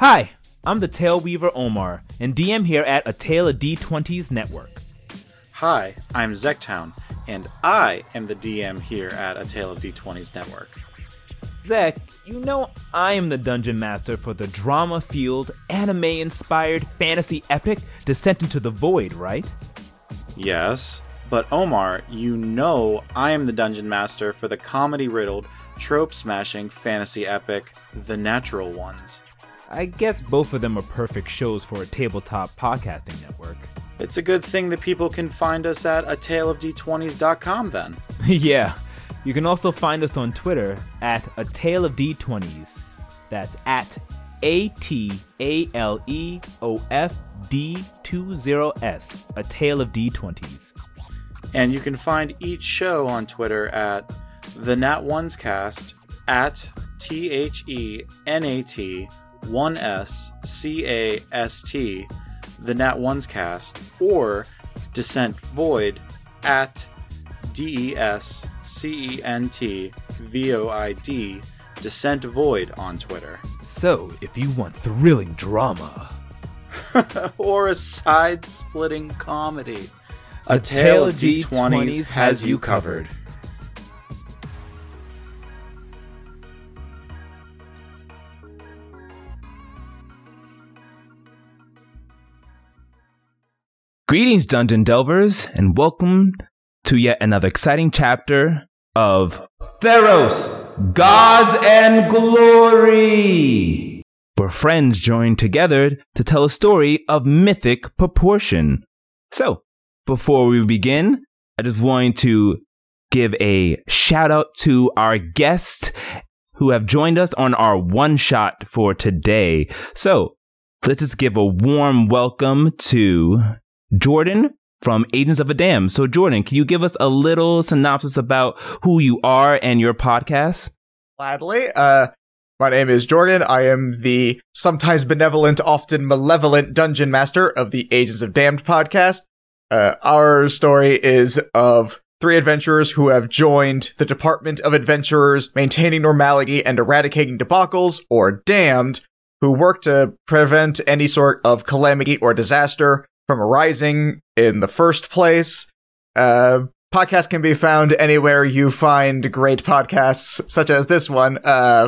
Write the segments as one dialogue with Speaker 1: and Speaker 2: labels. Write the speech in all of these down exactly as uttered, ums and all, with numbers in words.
Speaker 1: Hi, I'm the Tale Weaver Omar, and D M here at A Tale of D twenties Network.
Speaker 2: Hi, I'm Zektown, and I am the D M here at A Tale of D twenties Network.
Speaker 1: Zek, you know I am the Dungeon Master for the drama-fueled, anime-inspired fantasy epic Descent into the Void, right?
Speaker 2: Yes, but Omar, you know I am the Dungeon Master for the comedy-riddled, trope-smashing fantasy epic The Natural Ones.
Speaker 1: I guess both of them are perfect shows for a tabletop podcasting network.
Speaker 2: It's a good thing that people can find us at a tale of d twenties dot com then.
Speaker 1: Yeah, you can also find us on Twitter at A Tale of D twenties. That's at A T A L E O F D twenty S, A Tale of D twenties.
Speaker 2: And you can find each show on Twitter at The Nat Ones Cast, at T H E N A T one S C A S T, The Nat Ones Cast, or Descent Void at D E S C E N T V O I D, Descent Void on Twitter.
Speaker 1: So, if you want thrilling drama
Speaker 2: or a side-splitting comedy, A Tale of D twenties has you covered.
Speaker 1: Greetings, Dungeon Delvers, and welcome to yet another exciting chapter of Theros, Gods and Glory, where friends join together to tell a story of mythic proportion. So, before we begin, I just wanted to give a shout out to our guests who have joined us on our one-shot for today. So, let's just give a warm welcome to Jordan from Agents of a Dam. So, Jordan, can you give us a little synopsis about who you are and your podcast?
Speaker 3: Gladly. Uh, my name is Jordan. I am the sometimes benevolent, often malevolent dungeon master of the Agents of Damned podcast. Uh, our story is of three adventurers who have joined the Department of Adventurers Maintaining Normality and Eradicating Debacles, or DAMNED, who work to prevent any sort of calamity or disaster from arising in the first place. Uh, podcast can be found anywhere you find great podcasts, such as this one. Uh,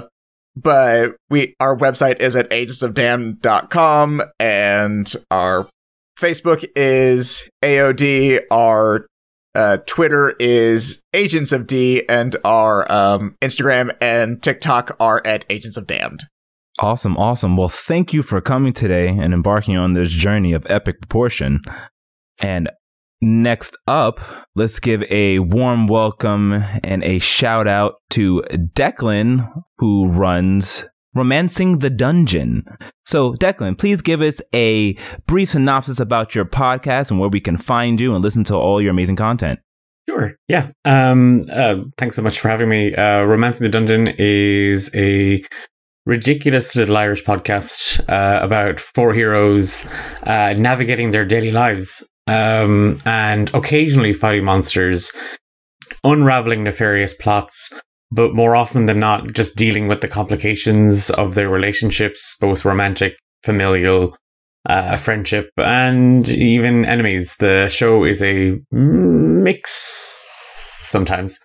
Speaker 3: but we, our website is at agents of damned dot com, and our Facebook is A O D, our uh, Twitter is Agents of D, and our um, Instagram and TikTok are at Agents of Damned.
Speaker 1: Awesome, awesome. Well, thank you for coming today and embarking on this journey of epic proportion. And next up, let's give a warm welcome and a shout out to Declan, who runs Romancing the Dungeon. So, Declan, please give us a brief synopsis about your podcast and where we can find you and listen to all your amazing content.
Speaker 4: Sure. Yeah. Um, uh, thanks so much for having me. Uh, Romancing the Dungeon is a ridiculous little Irish podcast uh, about four heroes uh, navigating their daily lives um, and occasionally fighting monsters, unraveling nefarious plots, but more often than not, just dealing with the complications of their relationships, both romantic, familial, uh, friendship, and even enemies. The show is a mix sometimes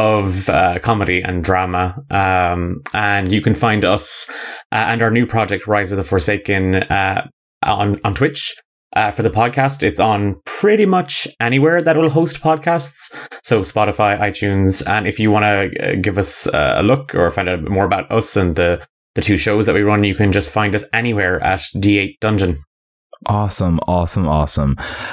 Speaker 4: of uh, comedy and drama, um, and you can find us uh, and our new project, Rise of the Forsaken, uh, on on Twitch. Uh, for the podcast, it's on pretty much anywhere that will host podcasts, so Spotify, iTunes, and if you want to uh, give us uh, a look or find out more about us and the the two shows that we run, you can just find us anywhere at D eight Dungeon.
Speaker 1: Awesome, awesome, awesome.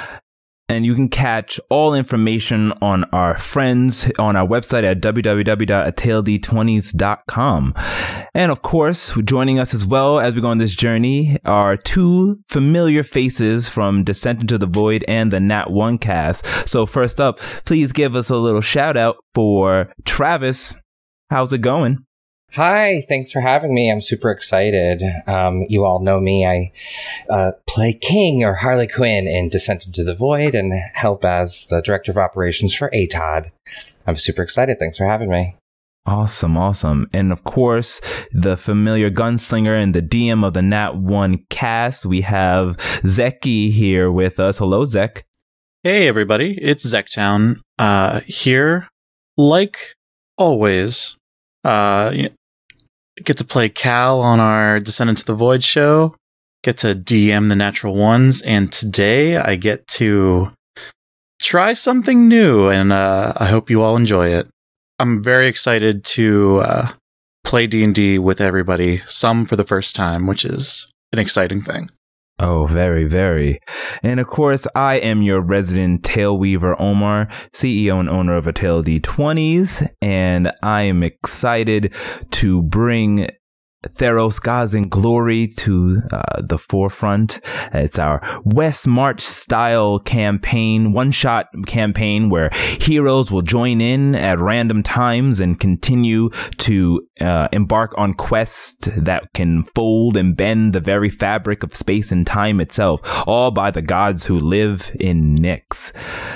Speaker 1: And you can catch all information on our friends on our website at w w w dot a tale d twenties dot com. And of course, joining us as well as we go on this journey are two familiar faces from Descent into the Void and the Nat One cast. So first up, please give us a little shout out for Travis. How's it going?
Speaker 5: Hi, thanks for having me. I'm super excited. Um, you all know me. I uh, play King or Harley Quinn in Descent into the Void and help as the Director of Operations for A T O D. I'm super excited. Thanks for having me.
Speaker 1: Awesome, awesome. And of course, the familiar gunslinger and the D M of the Nat one cast, we have Zeki here with us. Hello, Zek.
Speaker 2: Hey, everybody. It's Zektown uh, here. Like always, uh, get to play Cal on our Descendants of the Void show, get to D M the Natural Ones, and today I get to try something new, and uh, I hope you all enjoy it. I'm very excited to uh, play D and D with everybody, some for the first time, which is an exciting thing.
Speaker 1: Oh, very, very. And of course, I am your resident Tale Weaver, Omar, C E O and owner of A Tale D twenties, and I am excited to bring Theros, Gods, and Glory to uh, the forefront. It's our West March style campaign, one-shot campaign where heroes will join in at random times and continue to uh, embark on quests that can fold and bend the very fabric of space and time itself, all by the gods who live in Nyx.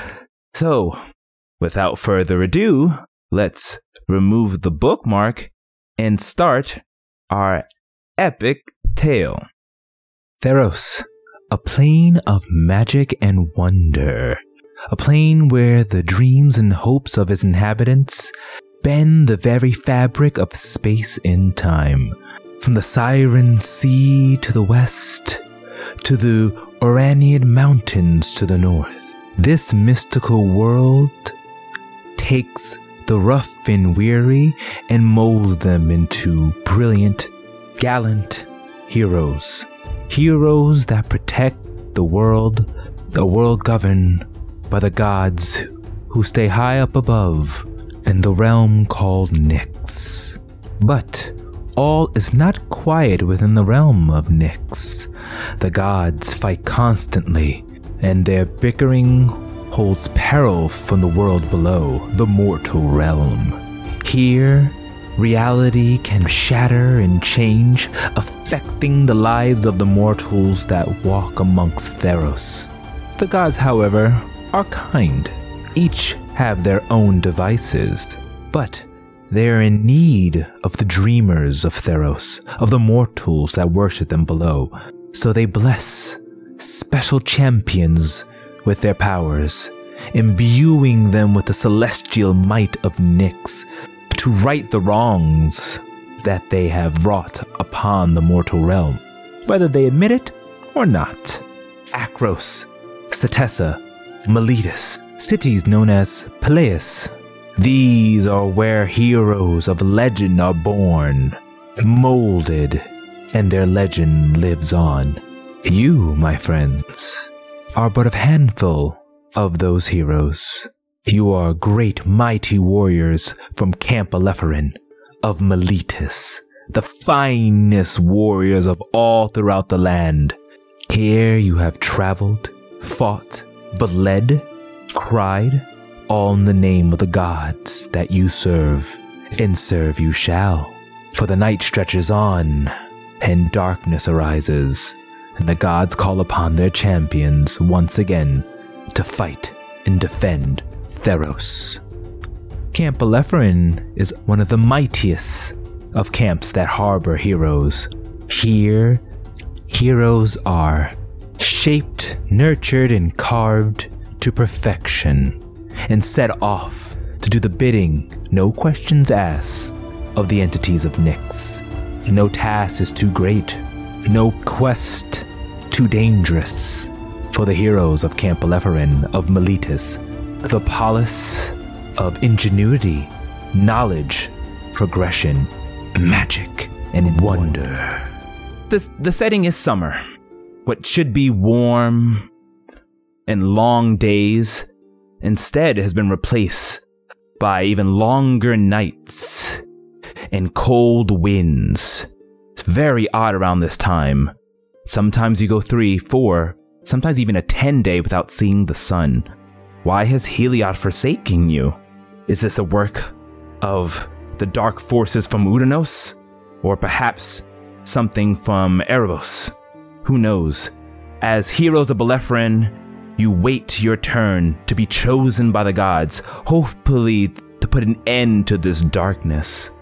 Speaker 1: So, without further ado, let's remove the bookmark and start our epic tale. Theros, a plane of magic and wonder. A plane where the dreams and hopes of its inhabitants bend the very fabric of space and time. From the Siren Sea to the west, to the Oranian Mountains to the north. This mystical world takes the rough and weary and molds them into brilliant, gallant heroes. Heroes that protect the world, the world governed by the gods who stay high up above in the realm called Nyx. But all is not quiet within the realm of Nyx. The gods fight constantly, and their bickering holds peril from the world below, the mortal realm. Here, reality can shatter and change, affecting the lives of the mortals that walk amongst Theros. The gods, however, are kind. Each have their own devices, but they are in need of the dreamers of Theros, of the mortals that worship them below. So they bless special champions with their powers, imbuing them with the celestial might of Nyx to right the wrongs that they have wrought upon the mortal realm, whether they admit it or not. Akros, Setessa, Miletus, cities known as Peleus. These are where heroes of legend are born, molded, and their legend lives on. You, my friends, are but a handful of those heroes. You are great mighty warriors from Camp Alepharin of Miletus, the finest warriors of all throughout the land. Here you have traveled, fought, bled, cried, all in the name of the gods that you serve, and serve you shall. For the night stretches on, and darkness arises, and the gods call upon their champions once again to fight and defend Theros. Camp Alepharin is one of the mightiest of camps that harbor heroes. Here, heroes are shaped, nurtured, and carved to perfection, and set off to do the bidding, no questions asked, of the entities of Nyx. No task is too great, no quest too dangerous for the heroes of Camp Alepharin of Miletus, the polis of ingenuity, knowledge, progression, magic, and wonder. The, the setting is summer. What should be warm and long days instead has been replaced by even longer nights and cold winds. It's very odd around this time. Sometimes you go three, four, sometimes even a ten day without seeing the sun. Why has Heliod forsaken you? Is this a work of the dark forces from Udanos? Or perhaps something from Erebos? Who knows? As heroes of Alepharin, you wait your turn to be chosen by the gods, hopefully to put an end to this darkness.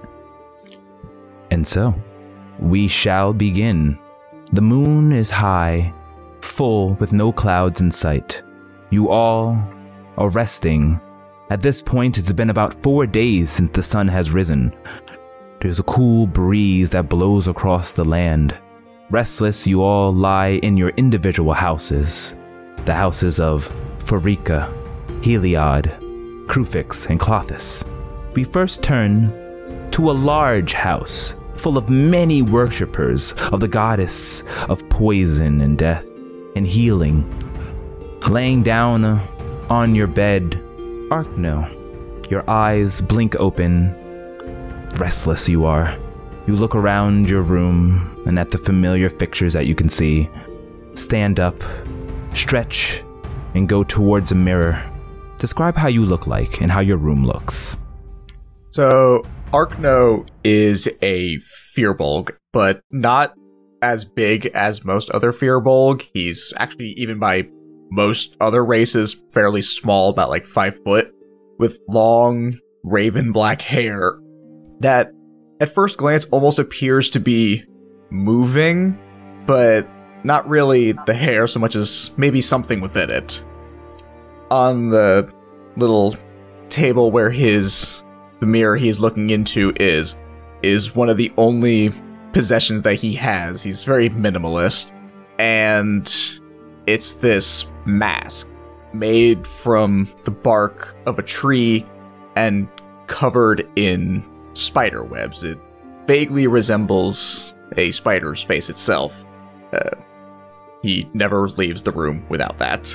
Speaker 1: And so, we shall begin. The moon is high, full with no clouds in sight. You all are resting. At this point, it's been about four days since the sun has risen. There's a cool breeze that blows across the land. Restless, you all lie in your individual houses. The houses of Pharika, Heliod, Krufix, and Clothis. We first turn to a large house full of many worshippers of the goddess of poison and death and healing. Laying down on your bed, Arkno, your eyes blink open. Restless you are. You look around your room and at the familiar fixtures that you can see. Stand up, stretch, and go towards a mirror. Describe how you look like and how your room looks.
Speaker 3: So, Arkno is a Firbolg, but not as big as most other Firbolg. He's actually, even by most other races, fairly small, about like five foot, with long, raven black hair that at first glance almost appears to be moving, but not really the hair so much as maybe something within it. On the little table where his the mirror he's looking into is, is one of the only possessions that he has. He's very minimalist, and it's this mask made from the bark of a tree and covered in spider webs. It vaguely resembles a spider's face itself. Uh, he never leaves the room without that.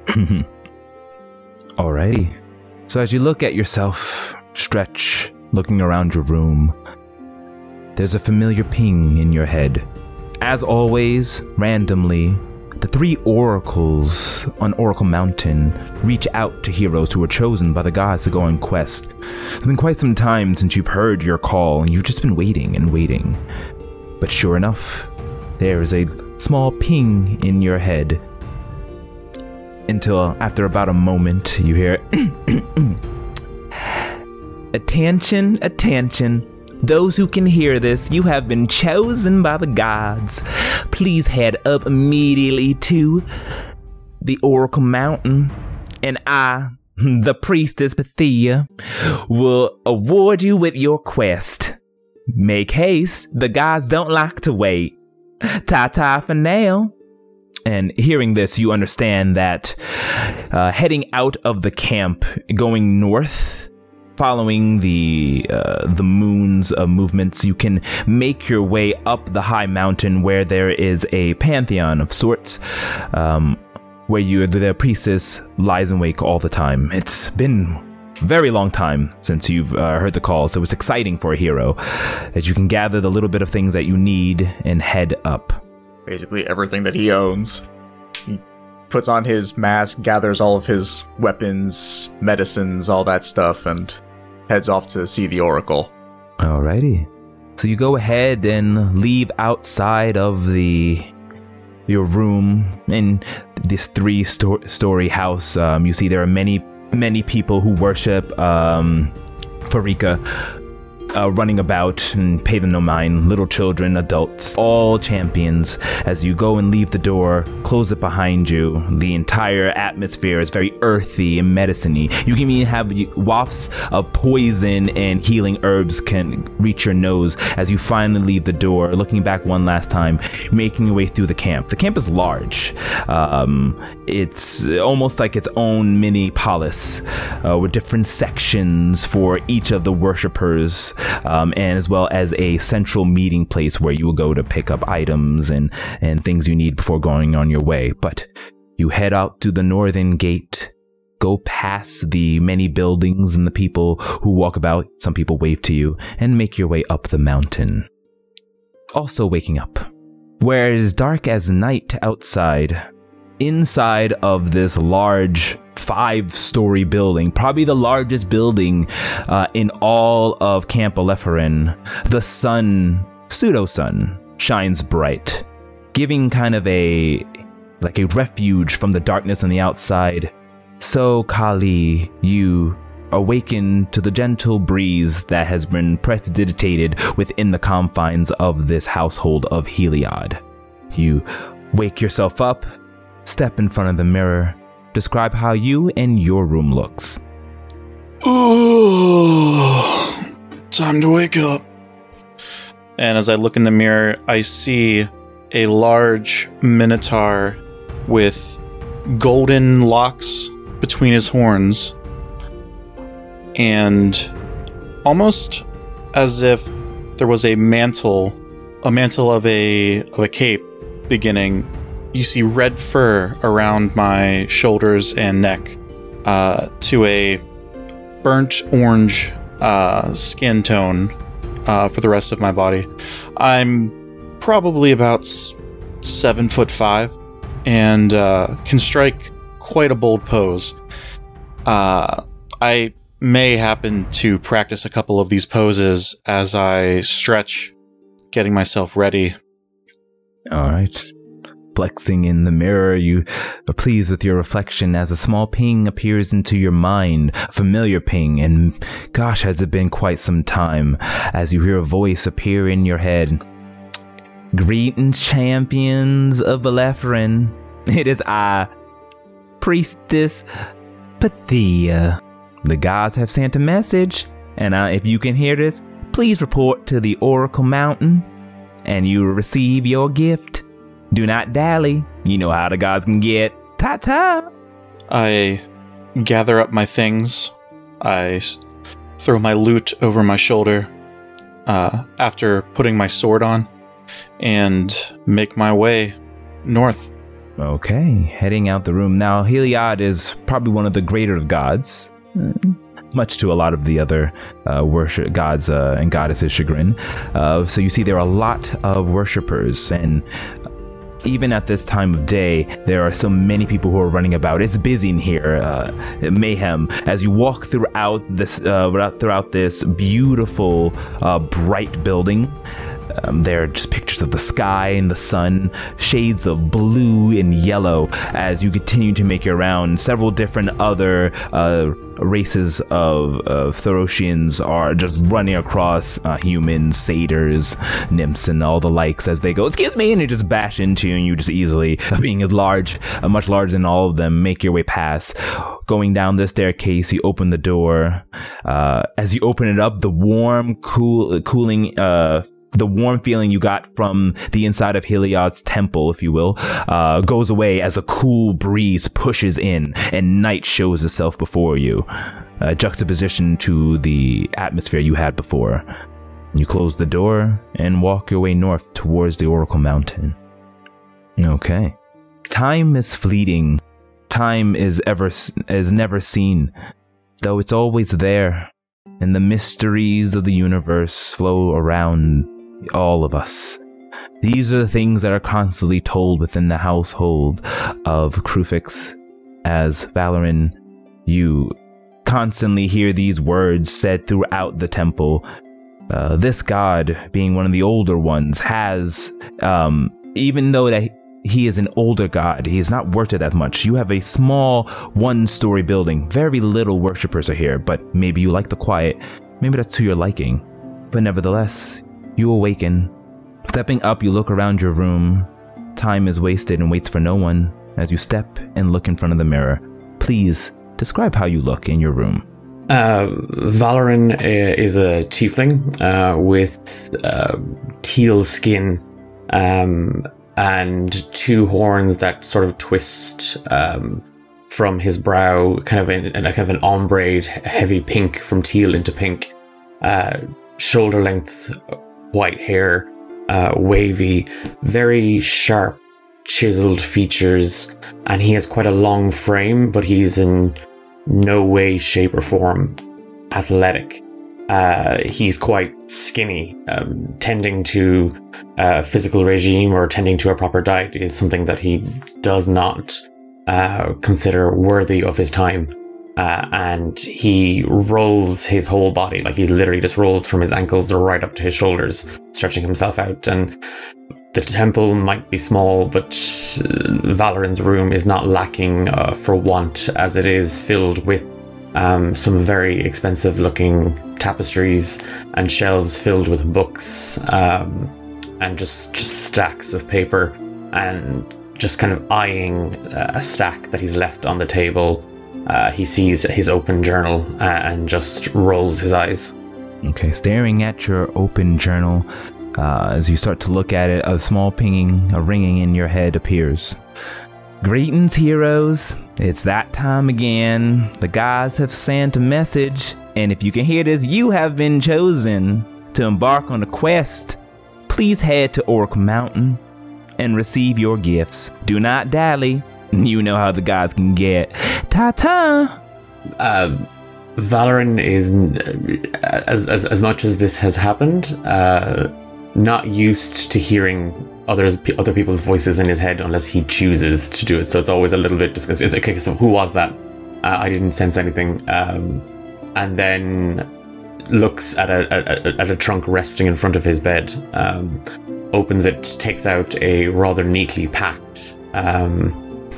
Speaker 1: Alrighty. So as you look at yourself, stretch, looking around your room, there's a familiar ping in your head. As always, randomly, the three oracles on Oracle Mountain reach out to heroes who are chosen by the gods to go on quest. It's been quite some time since you've heard your call, and you've just been waiting and waiting. But sure enough, there is a small ping in your head. Until after about a moment, you hear, "Attention, attention. Those who can hear this, you have been chosen by the gods. Please head up immediately to the Oracle Mountain, and I, the priestess Pythia, will award you with your quest. Make haste, the gods don't like to wait. Ta-ta for now." And hearing this, you understand that uh, heading out of the camp, going north, following the uh, the moon's uh, movements, you can make your way up the high mountain where there is a pantheon of sorts, um, where you the priestess lies in wake all the time. It's been a very long time since you've uh, heard the call, so it's exciting for a hero as you can gather the little bit of things that you need and head up.
Speaker 3: Basically everything that he owns. He puts on his mask, gathers all of his weapons, medicines, all that stuff, and heads off to see the Oracle.
Speaker 1: Alrighty. So you go ahead and leave outside of the your room in this three-story house. Um, you see there are many, many people who worship um, Pharika, Uh, running about and pay them no mind. Little children, adults, all champions. As you go and leave the door, close it behind you. The entire atmosphere is very earthy and medicine-y. You can even have wafts of poison and healing herbs can reach your nose as you finally leave the door, looking back one last time, making your way through the camp. The camp is large. Um, it's almost like its own mini polis, uh, with different sections for each of the worshippers. Um, and as well as a central meeting place where you will go to pick up items and, and things you need before going on your way. But you head out to the northern gate, go past the many buildings and the people who walk about, some people wave to you, and make your way up the mountain. Also waking up, where it is dark as night outside. Inside of this large five-story building, probably the largest building uh, in all of Camp Alepharin, the sun, pseudo-sun, shines bright, giving kind of a, like a refuge from the darkness on the outside. So, Kali, you awaken to the gentle breeze that has been prestidigitated within the confines of this household of Heliod. You wake yourself up, step in front of the mirror, describe how you and your room looks.
Speaker 2: Oh, time to wake up. And as I look in the mirror, I see a large minotaur with golden locks between his horns, and almost as if there was a mantle, a mantle of a of a cape beginning. You see red fur around my shoulders and neck, uh, to a burnt orange uh, skin tone uh, for the rest of my body. I'm probably about s- seven foot five and uh, can strike quite a bold pose. Uh, I may happen to practice a couple of these poses as I stretch, getting myself ready.
Speaker 1: All right. Flexing in the mirror, you are pleased with your reflection as a small ping appears into your mind, a familiar ping, and gosh, has it been quite some time, as you hear a voice appear in your head. Greetings, champions of Belethrin. It is I, Priestess Pythia. The gods have sent a message, and uh, if you can hear this, please report to the Oracle Mountain, and you will receive your gift. Do not dally. You know how the gods can get. Ta-ta!
Speaker 2: I gather up my things. I s- throw my loot over my shoulder uh, after putting my sword on and make my way north.
Speaker 1: Okay, heading out the room. Now, Heliod is probably one of the greater of gods, much to a lot of the other uh, worship gods uh, and goddesses' chagrin. Uh, so you see there are a lot of worshippers, and even at this time of day, there are so many people who are running about. It's busy in here, uh, mayhem. As you walk throughout this, uh, throughout this beautiful, uh, bright building, um, there are just pictures of the sky and the sun, shades of blue and yellow. As you continue to make your round, several different other uh, races of, of Therosians are just running across uh, humans, satyrs, nymphs, and all the likes as they go, excuse me, and they just bash into you, and you just easily, being as large, uh, much larger than all of them, make your way past. Going down the staircase, you open the door. Uh, as you open it up, the warm, cool, cooling, uh, the warm feeling you got from the inside of Heliod's temple, if you will, uh, goes away as a cool breeze pushes in and night shows itself before you, uh, juxtaposition to the atmosphere you had before. You close the door and walk your way north towards the Oracle Mountain. Okay. Time is fleeting. Time is ever is never seen, though it's always there, and the mysteries of the universe flow around all of us. These are the things that are constantly told within the household of Kruphix. As Valoran, you constantly hear these words said throughout the temple. Uh, this god, being one of the older ones, has, um, even though that he is an older god, he is not worth it that much. You have a small one-story building. Very little worshippers are here, but maybe you like the quiet. Maybe that's to your liking. But nevertheless, you awaken. Stepping up, you look around your room. Time is wasted and waits for no one as you step and look in front of the mirror. Please, describe how you look in your room.
Speaker 4: Uh, Valoran uh, is a tiefling uh, with uh, teal skin um, and two horns that sort of twist um, from his brow, kind of in, in a kind of an ombre, heavy pink from teal into pink. Uh, shoulder length white hair, uh, wavy, very sharp, chiseled features, and he has quite a long frame, but he's in no way, shape, or form athletic. Uh, he's quite skinny. Um, tending to a physical regime or tending to a proper diet is something that he does not uh, consider worthy of his time. Uh, and he rolls his whole body, like he literally just rolls from his ankles right up to his shoulders, stretching himself out. And the temple might be small, but Valoran's room is not lacking uh, for want, as it is filled with um, some very expensive looking tapestries and shelves filled with books, um, and just, just stacks of paper, and just kind of eyeing uh, a stack that he's left on the table. Uh, he sees his open journal uh, and just rolls his eyes.
Speaker 1: Okay, staring at your open journal, uh, as you start to look at it, a small pinging, a ringing in your head appears. Greetings, heroes. It's that time again. The gods have sent a message, and if you can hear this, you have been chosen to embark on a quest. Please head to Oracle Mountain and receive your gifts. Do not dally. You know how the gods can get. Ta-ta!
Speaker 4: Uh, Valoran is, uh, as, as as much as this has happened, uh, not used to hearing others other people's voices in his head unless he chooses to do it. So it's always a little bit disgusting. It's okay. So who was that? Uh, I didn't sense anything. Um, and then looks at a, a at a trunk resting in front of his bed. Um, opens it, takes out a rather neatly packed. Um,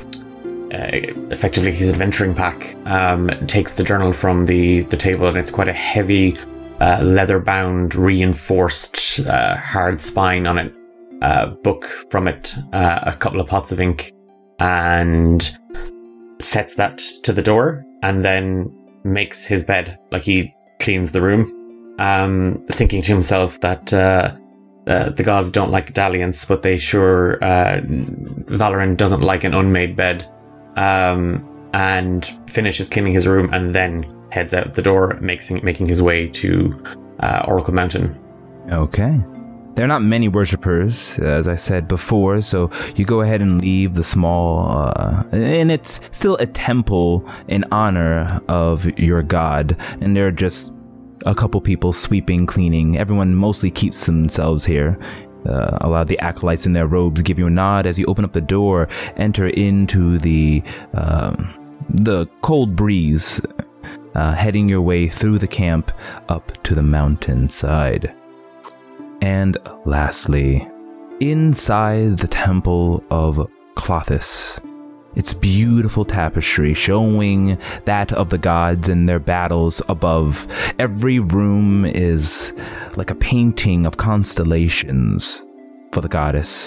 Speaker 4: Uh, effectively his adventuring pack, um, takes the journal from the, the table, and it's quite a heavy, uh, leather-bound, reinforced, uh, hard spine on it, uh, book from it, uh, a couple of pots of ink, and sets that to the door, and then makes his bed, like he cleans the room, um, thinking to himself that uh, uh, the gods don't like dalliance, but they sure, uh, Valoran doesn't like an unmade bed. Um, and finishes cleaning his room, and then heads out the door, making making his way to uh, Oracle Mountain.
Speaker 1: Okay. There are not many worshippers, as I said before, so you go ahead and leave the small, uh, and it's still a temple in honor of your god, and there are just a couple people sweeping, cleaning. Everyone mostly keeps themselves here. Uh, a lot of the acolytes in their robes give you a nod as you open up the door, enter into the um, the cold breeze, uh, heading your way through the camp up to the mountainside. And lastly, inside the temple of Klothys, its beautiful tapestry showing that of the gods and their battles above. Every room is like a painting of constellations for the goddess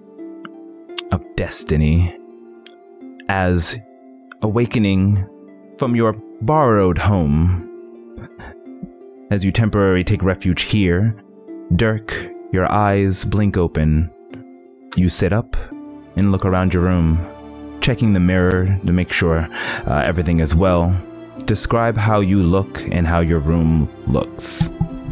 Speaker 1: of destiny. As awakening from your borrowed home, as you temporarily take refuge here, Dirk, your eyes blink open. You sit up and look around your room, checking the mirror to make sure uh, everything is well. Describe how you look and how your room looks.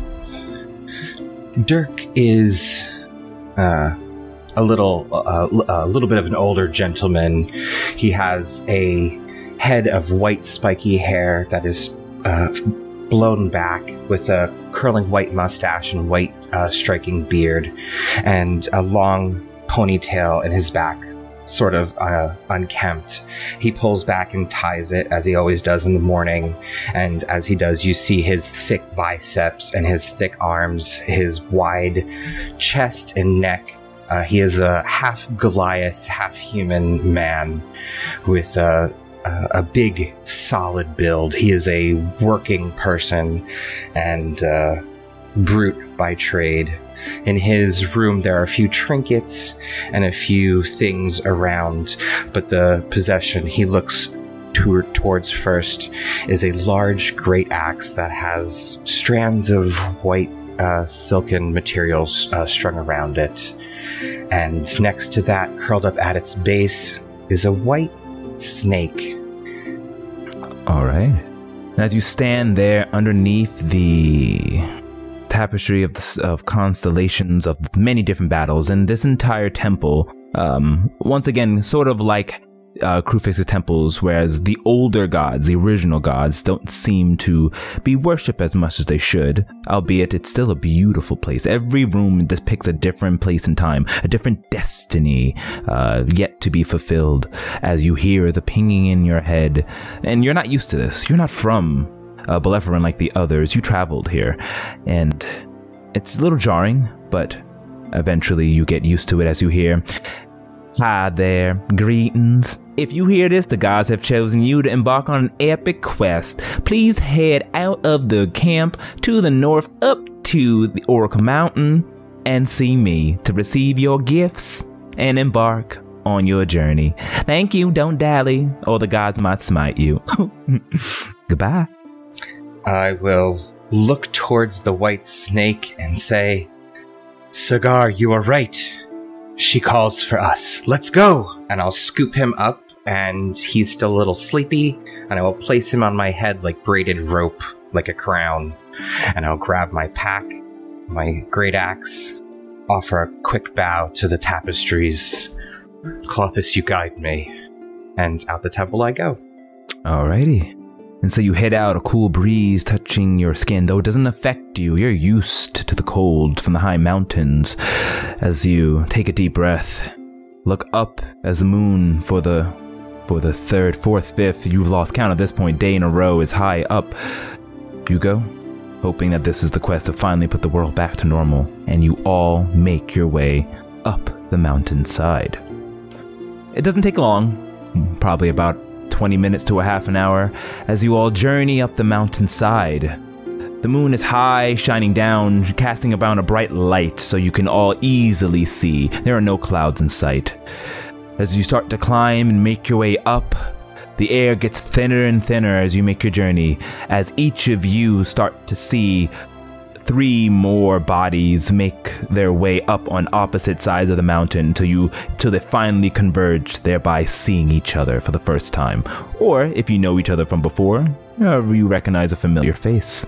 Speaker 5: Dirk is uh, a little, uh, a little bit of an older gentleman. He has a head of white spiky hair that is uh, blown back, with a curling white mustache and white uh, striking beard, and a long ponytail in his back, sort of uh, unkempt. He pulls back and ties it, as he always does in the morning, and as he does, you see his thick biceps and his thick arms, his wide chest and neck. Uh, he is a half Goliath, half human man with a, a, a big, solid build. He is a working person and uh, brute by trade. In his room, there are a few trinkets and a few things around, but the possession he looks to- towards first is a large great axe that has strands of white uh, silken materials uh, strung around it. And next to that, curled up at its base, is a white snake.
Speaker 1: All right. As you stand there underneath the tapestry of the, of constellations of many different battles, and this entire temple, um, once again, sort of like uh, Kruphix's temples, whereas the older gods, the original gods, don't seem to be worshipped as much as they should, albeit it's still a beautiful place. Every room depicts a different place in time, a different destiny uh, yet to be fulfilled, as you hear the pinging in your head. And you're not used to this. You're not from Uh, Belepharan like the others. You traveled here, and it's a little jarring, but eventually you get used to it as you hear, Hi there, greetings. If you hear this, the gods have chosen you to embark on an epic quest. Please head out of the camp to the north up to the Oracle Mountain and see me to receive your gifts and embark on your journey. Thank you, don't dally, or the gods might smite you. Goodbye.
Speaker 5: I will look towards the white snake and say, Cigar, you are right. She calls for us. Let's go! And I'll scoop him up, and he's still a little sleepy, and I will place him on my head like braided rope, like a crown. And I'll grab my pack, my great axe, offer a quick bow to the tapestries. Clothis, you guide me. And out the temple I go.
Speaker 1: Alrighty. And so you head out, a cool breeze touching your skin, though it doesn't affect you. You're used to the cold from the high mountains. As you take a deep breath, look up as the moon for the for the third, fourth, fifth, you've lost count at this point, day in a row is high up. You go, hoping that this is the quest to finally put the world back to normal, and you all make your way up the mountainside. It doesn't take long, probably about twenty minutes to a half an hour, as you all journey up the mountainside. The moon is high, shining down, casting about a bright light so you can all easily see. There are no clouds in sight. As you start to climb and make your way up, the air gets thinner and thinner as you make your journey, as each of you start to see three more bodies make their way up on opposite sides of the mountain till you till they finally converge, thereby seeing each other for the first time. Or if you know each other from before, you recognize a familiar face.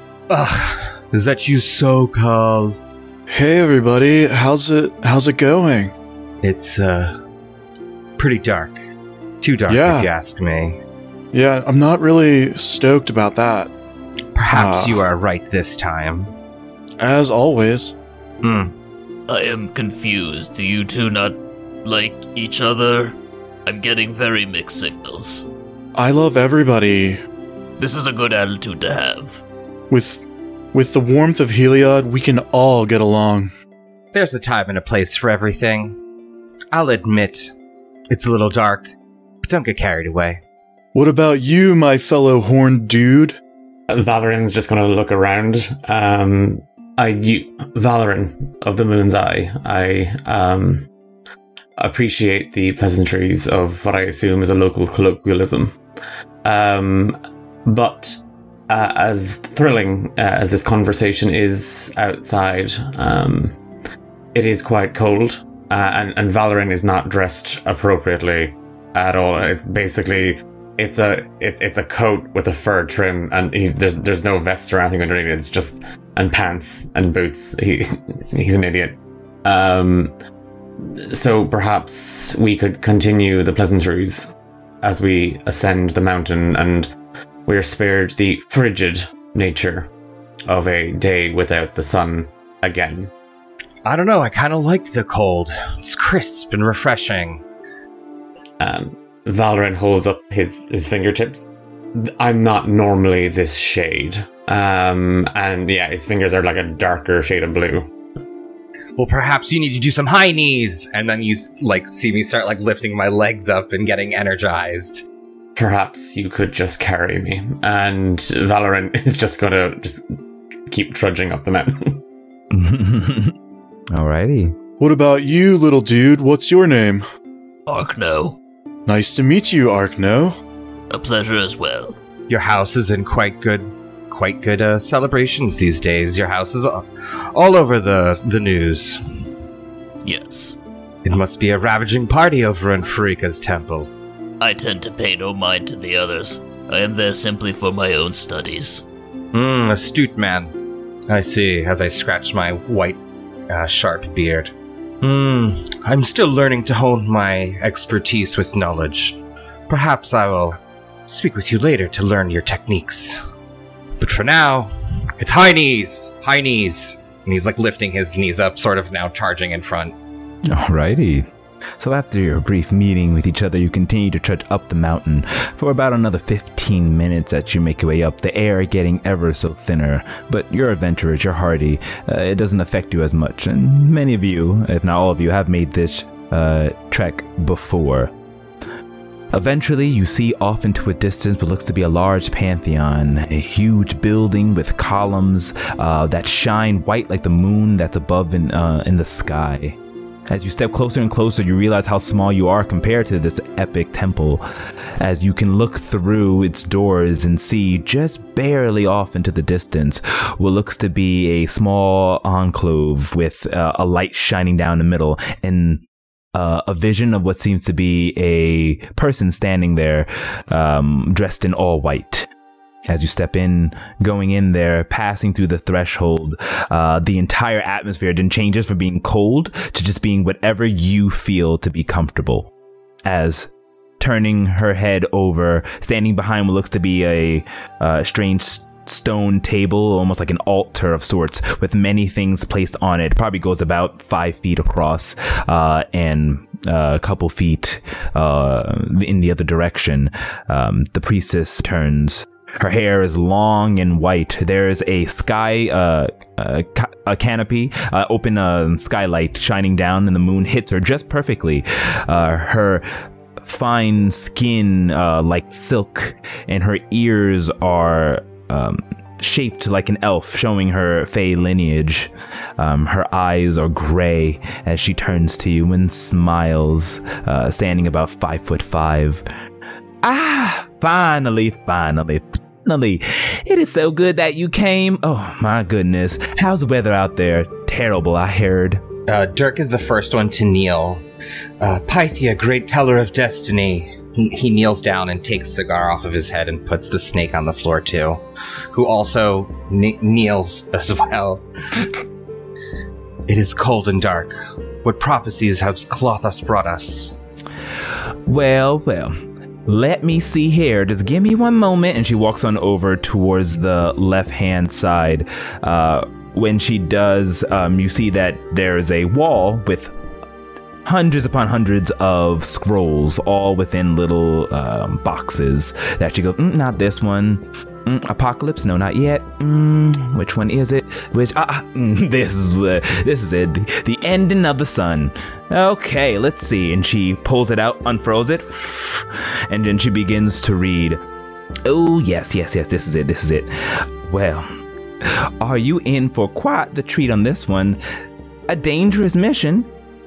Speaker 5: Ugh, is that you, Sokal?
Speaker 6: Hey everybody, how's it how's it going?
Speaker 5: It's uh pretty dark. Too dark
Speaker 6: Yeah.
Speaker 5: if you ask me.
Speaker 6: Yeah, I'm not really stoked about that.
Speaker 5: Perhaps
Speaker 6: Ah.
Speaker 5: you are right this time.
Speaker 6: As always.
Speaker 5: Hmm.
Speaker 7: I am confused. Do you two not like each other? I'm getting very mixed signals.
Speaker 6: I love everybody.
Speaker 7: This is a good attitude to have.
Speaker 6: With with the warmth of Heliod, we can all get along.
Speaker 5: There's a time and a place for everything. I'll admit, it's a little dark, but don't get carried away.
Speaker 6: What about you, my fellow horned dude?
Speaker 4: Valoran's just going to look around. Um, I, you, Valoran of the Moon's Eye, I um, appreciate the pleasantries of what I assume is a local colloquialism. Um, but uh, as thrilling uh, as this conversation is outside, um, it is quite cold, uh, and, and Valoran is not dressed appropriately at all. It's basically... It's a it, it's a coat with a fur trim, and he, there's there's no vest or anything underneath. It's just and pants and boots. He he's an idiot. Um, so perhaps we could continue the pleasantries as we ascend the mountain, and we are spared the frigid nature of a day without the sun again.
Speaker 5: I don't know, I kind of liked the cold. It's crisp and refreshing.
Speaker 4: Um. Valoran holds up his, his fingertips. I'm not normally this shade. Um, and yeah, his fingers are like a darker shade of blue.
Speaker 5: Well, perhaps you need to do some high knees, and then you like see me start like lifting my legs up and getting energized.
Speaker 4: Perhaps you could just carry me. And Valoran is just gonna just keep trudging up the mountain.
Speaker 1: Alrighty.
Speaker 6: What about you, little dude? What's your name?
Speaker 7: Arkno,
Speaker 6: Nice to meet you, Arkno.
Speaker 7: a pleasure as well.
Speaker 5: Your house is in quite good, quite good uh, celebrations these days. Your house is all, all over the the news.
Speaker 7: Yes,
Speaker 5: It must be a ravaging party over in Farika's temple.
Speaker 7: I tend to pay no mind to the others. I am there simply for my own studies.
Speaker 5: Hmm, astute man. I see, as I scratch my white, uh, sharp beard. Hmm, I'm still learning to hone my expertise with knowledge. Perhaps I will speak with you later to learn your techniques. But for now, it's high knees! High knees! And he's like lifting his knees up, sort of now charging in front.
Speaker 1: Alrighty. So after your brief meeting with each other, you continue to trudge up the mountain for about another fifteen minutes as you make your way up, the air getting ever so thinner. But you're adventurers, you're hardy, uh, it doesn't affect you as much, and many of you, if not all of you, have made this uh, trek before. Eventually, you see off into a distance what looks to be a large pantheon, a huge building with columns uh, that shine white like the moon that's above in, uh, in the sky. As you step closer and closer, you realize how small you are compared to this epic temple, as you can look through its doors and see just barely off into the distance what looks to be a small enclave with uh, a light shining down the middle, and Uh, a vision of what seems to be a person standing there, um, dressed in all white. As you step in, going in there, passing through the threshold, uh, the entire atmosphere then changes from being cold to just being whatever you feel to be comfortable. As turning her head over, standing behind what looks to be a uh, strange stone table, almost like an altar of sorts, with many things placed on it. Probably goes about five feet across, uh, and uh, a couple feet uh, in the other direction. Um, the priestess turns. Her hair is long and white. There is a sky, uh, a, ca- a canopy, uh, open uh, skylight shining down, and the moon hits her just perfectly. Uh, her fine skin, uh, like silk, and her ears are Um, shaped like an elf, showing her fey lineage. Um, her eyes are gray as she turns to you and smiles, uh, standing about five foot five. Ah, finally, finally, finally. It is so good that you came. Oh, my goodness. How's the weather out there? Terrible, I heard.
Speaker 5: Uh, Dirk is the first one to kneel. Uh, Pythia, great teller of destiny. He, he kneels down and takes a cigar off of his head and puts the snake on the floor too, who also kne- kneels as well. It is cold and dark. What prophecies has Klothos brought us?
Speaker 1: Well, well, let me see here. Just give me one moment. And she walks on over towards the left-hand side. Uh, when she does, um, you see that there is a wall with hundreds upon hundreds of scrolls, all within little um, boxes that you go, mm, not this one. Mm, Apocalypse? No, not yet. Mm, which one is it? Which? Ah, mm, this is uh, this is it. The, the ending of the sun. Okay, let's see. And she pulls it out, unfurls it, and then she begins to read. Oh yes, yes, yes. This is it. This is it. Well, are you in for quite the treat on this one? A dangerous mission.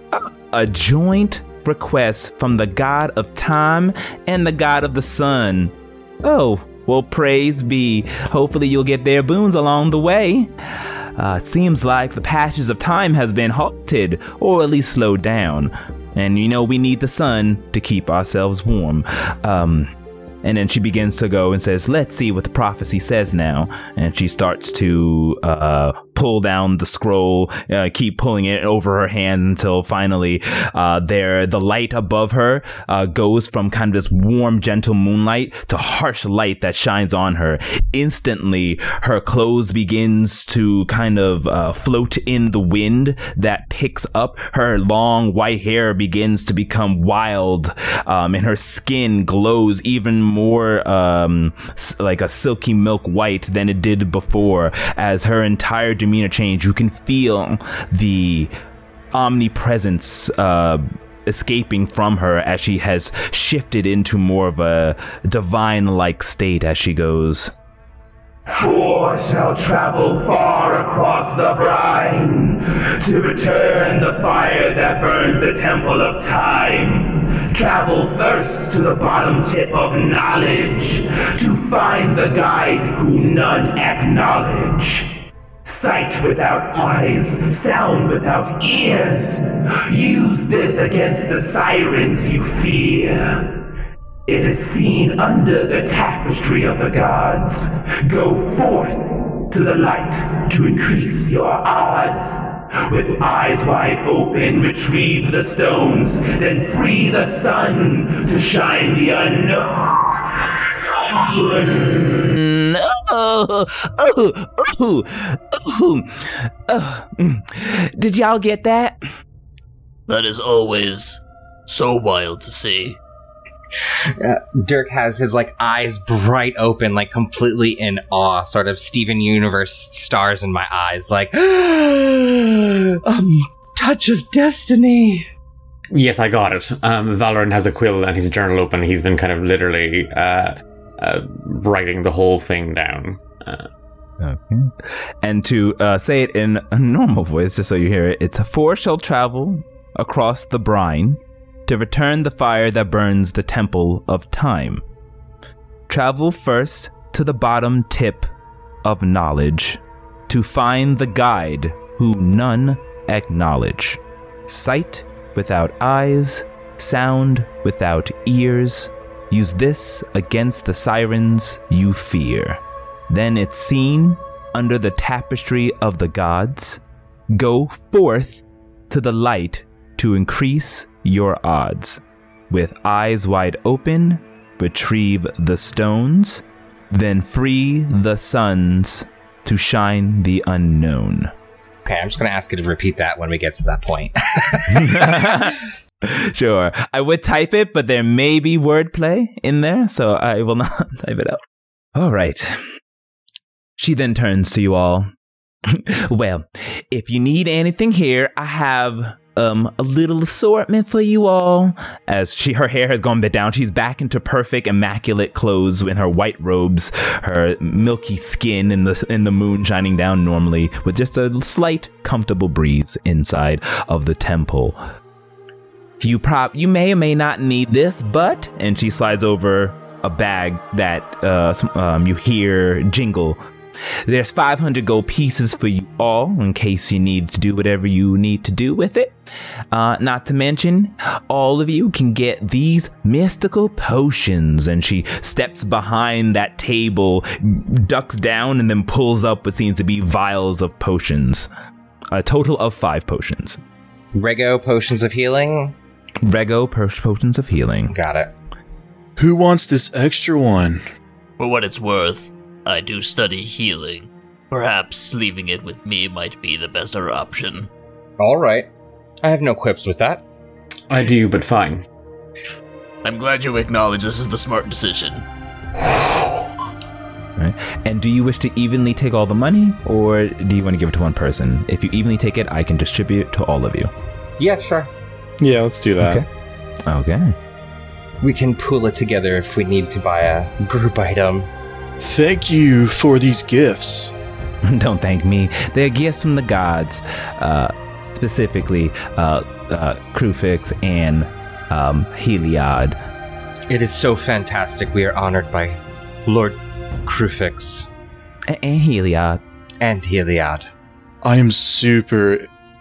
Speaker 1: A joint request from the god of time and the god of the sun. Oh, well, praise be. Hopefully you'll get their boons along the way. Uh, it seems like the passage of time has been halted, or at least slowed down. And you know we need the sun to keep ourselves warm. Um... And then she begins to go and says, let's see what the prophecy says now. And she starts to uh, pull down the scroll, uh, keep pulling it over her hand until finally uh, there, the light above her uh, goes from kind of this warm, gentle moonlight to harsh light that shines on her. Instantly, her clothes begins to kind of uh, float in the wind that picks up. Her long white hair begins to become wild, um, and her skin glows even more um like a silky milk white than it did before. As her entire demeanor changed, you can feel the omnipresence uh escaping from her as she has shifted into more of a divine-like state as she goes.
Speaker 8: Four shall travel far across the brine to return the fire that burned the temple of time. Travel first to the bottom tip of knowledge to find the guide who none acknowledge. Sight without eyes, sound without ears. Use this against the sirens you fear. It is seen under the tapestry of the gods. Go forth to the light to increase your odds. With eyes wide open, retrieve the stones, then free the sun to shine the unknown.
Speaker 1: Oh, oh, oh, oh, oh. Did y'all get that?
Speaker 7: That is always so wild to see.
Speaker 5: Uh, Dirk has his like eyes bright open, like completely in awe, sort of Steven Universe stars in my eyes, like um, touch of destiny.
Speaker 4: Yes, I got it. Um, Valorant has a quill and his journal open. He's been kind of literally uh, uh, writing the whole thing down. Uh,
Speaker 1: Okay. And to uh, say it in a normal voice, just so you hear it, it's a four shall travel across the brine to return the fire that burns the temple of time. Travel first to the bottom tip of knowledge to find the guide who none acknowledge. Sight without eyes, sound without ears. Use this against the sirens you fear. Then it's seen under the tapestry of the gods. Go forth to the light to increase your odds. With eyes wide open, retrieve the stones, then free the suns to shine the unknown.
Speaker 5: Okay, I'm just going to ask you to repeat that when we get to that point.
Speaker 1: Sure. I would type it, but there may be wordplay in there, so I will not type it out. All right. She then turns to you all. Well, if you need anything here, I have um a little assortment for you all. As she, her hair has gone a bit down, she's back into perfect, immaculate clothes in her white robes, her milky skin in the in the moon shining down normally, with just a slight, comfortable breeze inside of the temple. You prop, you may or may not need this, but and she slides over a bag that uh um, you hear jingle. There's five hundred gold pieces for you all in case you need to do whatever you need to do with it. Uh, not to mention, all of you can get these mystical potions. And she steps behind that table, ducks down, and then pulls up what seems to be vials of potions. A total of five potions.
Speaker 5: Rego potions of healing.
Speaker 1: Rego po- potions of healing.
Speaker 5: Got it.
Speaker 6: Who wants this extra one?
Speaker 7: For what it's worth, I do study healing. Perhaps leaving it with me might be the better option.
Speaker 5: All right. I have no quips with that.
Speaker 4: I do, but fine.
Speaker 7: I'm glad you acknowledge this is the smart decision.
Speaker 1: Right. And do you wish to evenly take all the money, or do you want to give it to one person? If you evenly take it, I can distribute it to all of you.
Speaker 5: Yeah, sure.
Speaker 6: Yeah, let's do that.
Speaker 1: Okay. Okay.
Speaker 5: We can pool it together if we need to buy a group item.
Speaker 6: Thank you for these gifts.
Speaker 1: Don't thank me. They're gifts from the gods, uh, specifically uh, uh, Krufix and um, Heliod.
Speaker 5: It is so fantastic. We are honored by Lord Krufix.
Speaker 1: A- and Heliod.
Speaker 5: And Heliod.
Speaker 6: I am super,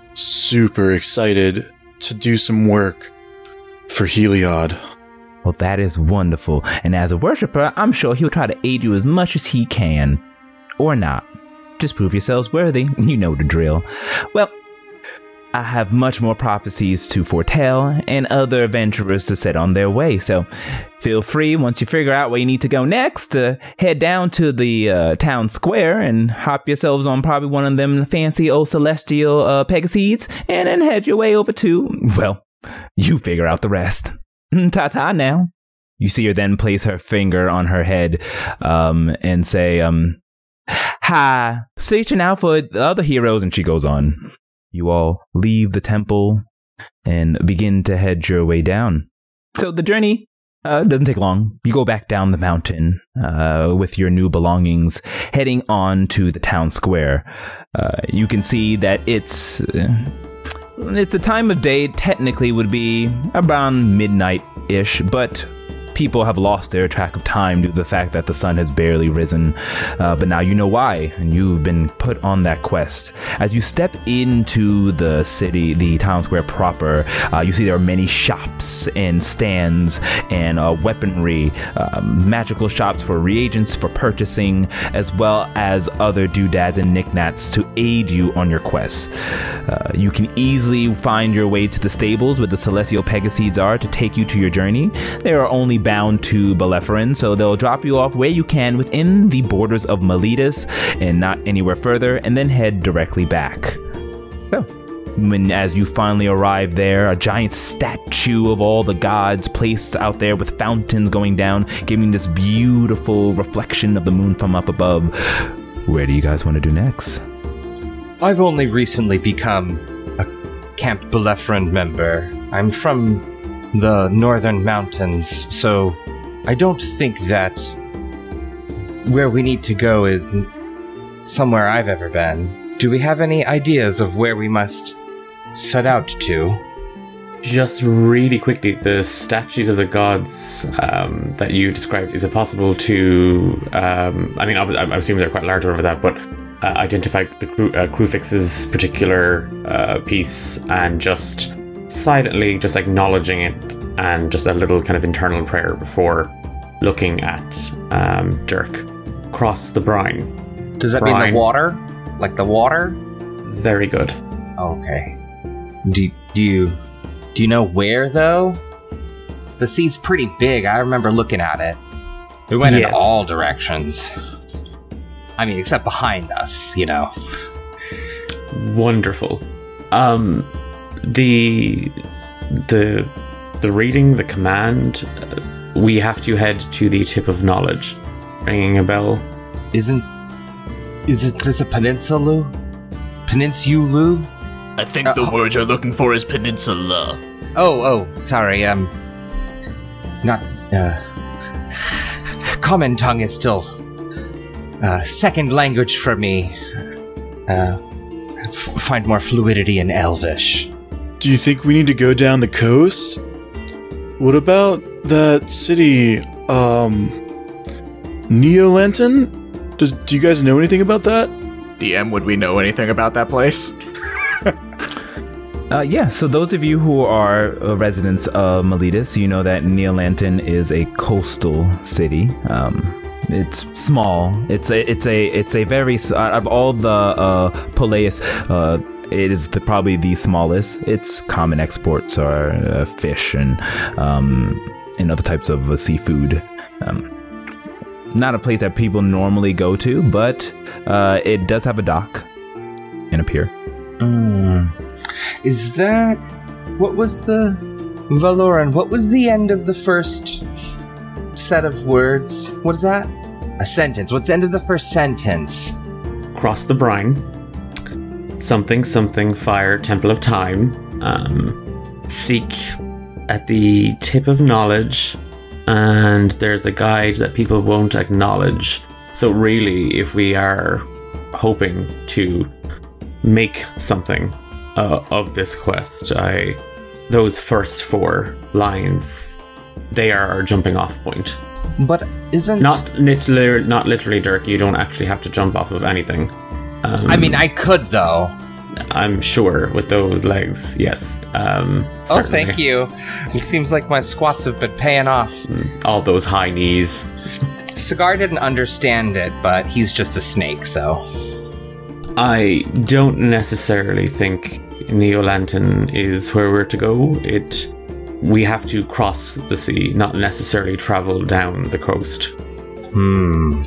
Speaker 6: super excited to do some work for Heliod.
Speaker 1: Well, that is wonderful. And as a worshiper, I'm sure he'll try to aid you as much as he can. Or not. Just prove yourselves worthy. You know the drill. Well, I have much more prophecies to foretell and other adventurers to set on their way. So feel free, once you figure out where you need to go next, to head down to the uh, town square and hop yourselves on probably one of them fancy old celestial uh, Pegasides, and then head your way over to, well, you figure out the rest. Ta-ta now. You see her then place her finger on her head um, and say, um, hi, searching out for the other heroes, and she goes on. You all leave the temple and begin to head your way down. So the journey uh, doesn't take long. You go back down the mountain uh, with your new belongings, heading on to the town square. Uh, you can see that it's... Uh, It's the time of day technically would be around midnight-ish, but people have lost their track of time due to the fact that the sun has barely risen. Uh, but now you know why, and you've been put on that quest. As you step into the city, the town square proper, uh, you see there are many shops and stands and uh, weaponry, uh, magical shops for reagents for purchasing, as well as other doodads and knickknacks to aid you on your quest. Uh, you can easily find your way to the stables where the celestial Pegasides are to take you to your journey. They are only bound to Belephrin, so they'll drop you off where you can within the borders of Meletus and not anywhere further, and then head directly back. So, when as you finally arrive there, a giant statue of all the gods placed out there with fountains going down, giving this beautiful reflection of the moon from up above. Where do you guys want to do next?
Speaker 5: I've only recently become a Camp Belephrin member. I'm from the northern mountains, so I don't think that where we need to go is somewhere I've ever been. Do we have any ideas of where we must set out to?
Speaker 4: Just really quickly, the statues of the gods um, that you described, is it possible to, um, I mean, I'm, I'm assuming they're quite large over that, but uh, identify the crew, uh, Crewfix's particular uh, piece and just silently just acknowledging it and just a little kind of internal prayer before looking at um, Dirk. Cross the brine.
Speaker 5: Does that
Speaker 4: brine.
Speaker 5: mean the water? Like the water?
Speaker 4: Very good.
Speaker 5: Okay. Do, do you... Do you know where, though? The sea's pretty big. I remember looking at it. We went
Speaker 4: Yes.
Speaker 5: in all directions. I mean, except behind us, you know.
Speaker 4: Wonderful. Um, the the the reading, the command. Uh, we have to head to the tip of knowledge. Ringing a bell.
Speaker 5: Isn't... Is it this a peninsula? Peninsula?
Speaker 7: I think
Speaker 5: Uh,
Speaker 7: the
Speaker 5: oh.
Speaker 7: word you're looking for is peninsula.
Speaker 5: Oh, oh, sorry, um... Not, uh... Common tongue is still... Uh, second language for me. Uh... F- find more fluidity in Elvish.
Speaker 6: Do you think we need to go down the coast? What about that city, um... Neolanton? Does, do you guys know anything about that?
Speaker 3: D M, would we know anything about that place?
Speaker 1: Uh, yeah, so those of you who are uh, residents of Miletus, you know that Neolanton is a coastal city. Um, it's small. It's a, it's a, it's a very s- out of all the uh, Polaeus, uh, it is the, probably the smallest. Its common exports are uh, fish and um, and other types of uh, seafood. Um, not a place that people normally go to, but uh, it does have a dock and a pier.
Speaker 5: Hmm. Is that... What was the... Valoran, what was the end of the first set of words? What is that? A sentence. What's the end of the first sentence?
Speaker 4: Cross the brine. Something, something, fire, temple of time. Um, seek at the tip of knowledge. And there's a guide that people won't acknowledge. So really, if we are hoping to make something uh, of this quest, I those first four lines, they are our jumping off point.
Speaker 5: But isn't...
Speaker 4: Not literally, not literally, Dirk. You don't actually have to jump off of anything. Um,
Speaker 5: I mean, I could, though.
Speaker 4: I'm sure with those legs, yes. Um,
Speaker 5: Oh,
Speaker 4: certainly.
Speaker 5: thank you. It seems like my squats have been paying off.
Speaker 4: All those high knees.
Speaker 5: Cigar didn't understand it, but he's just a snake, so...
Speaker 4: I don't necessarily think Neolanton is where we're to go. It, we have to cross the sea, not necessarily travel down the coast.
Speaker 5: Hmm.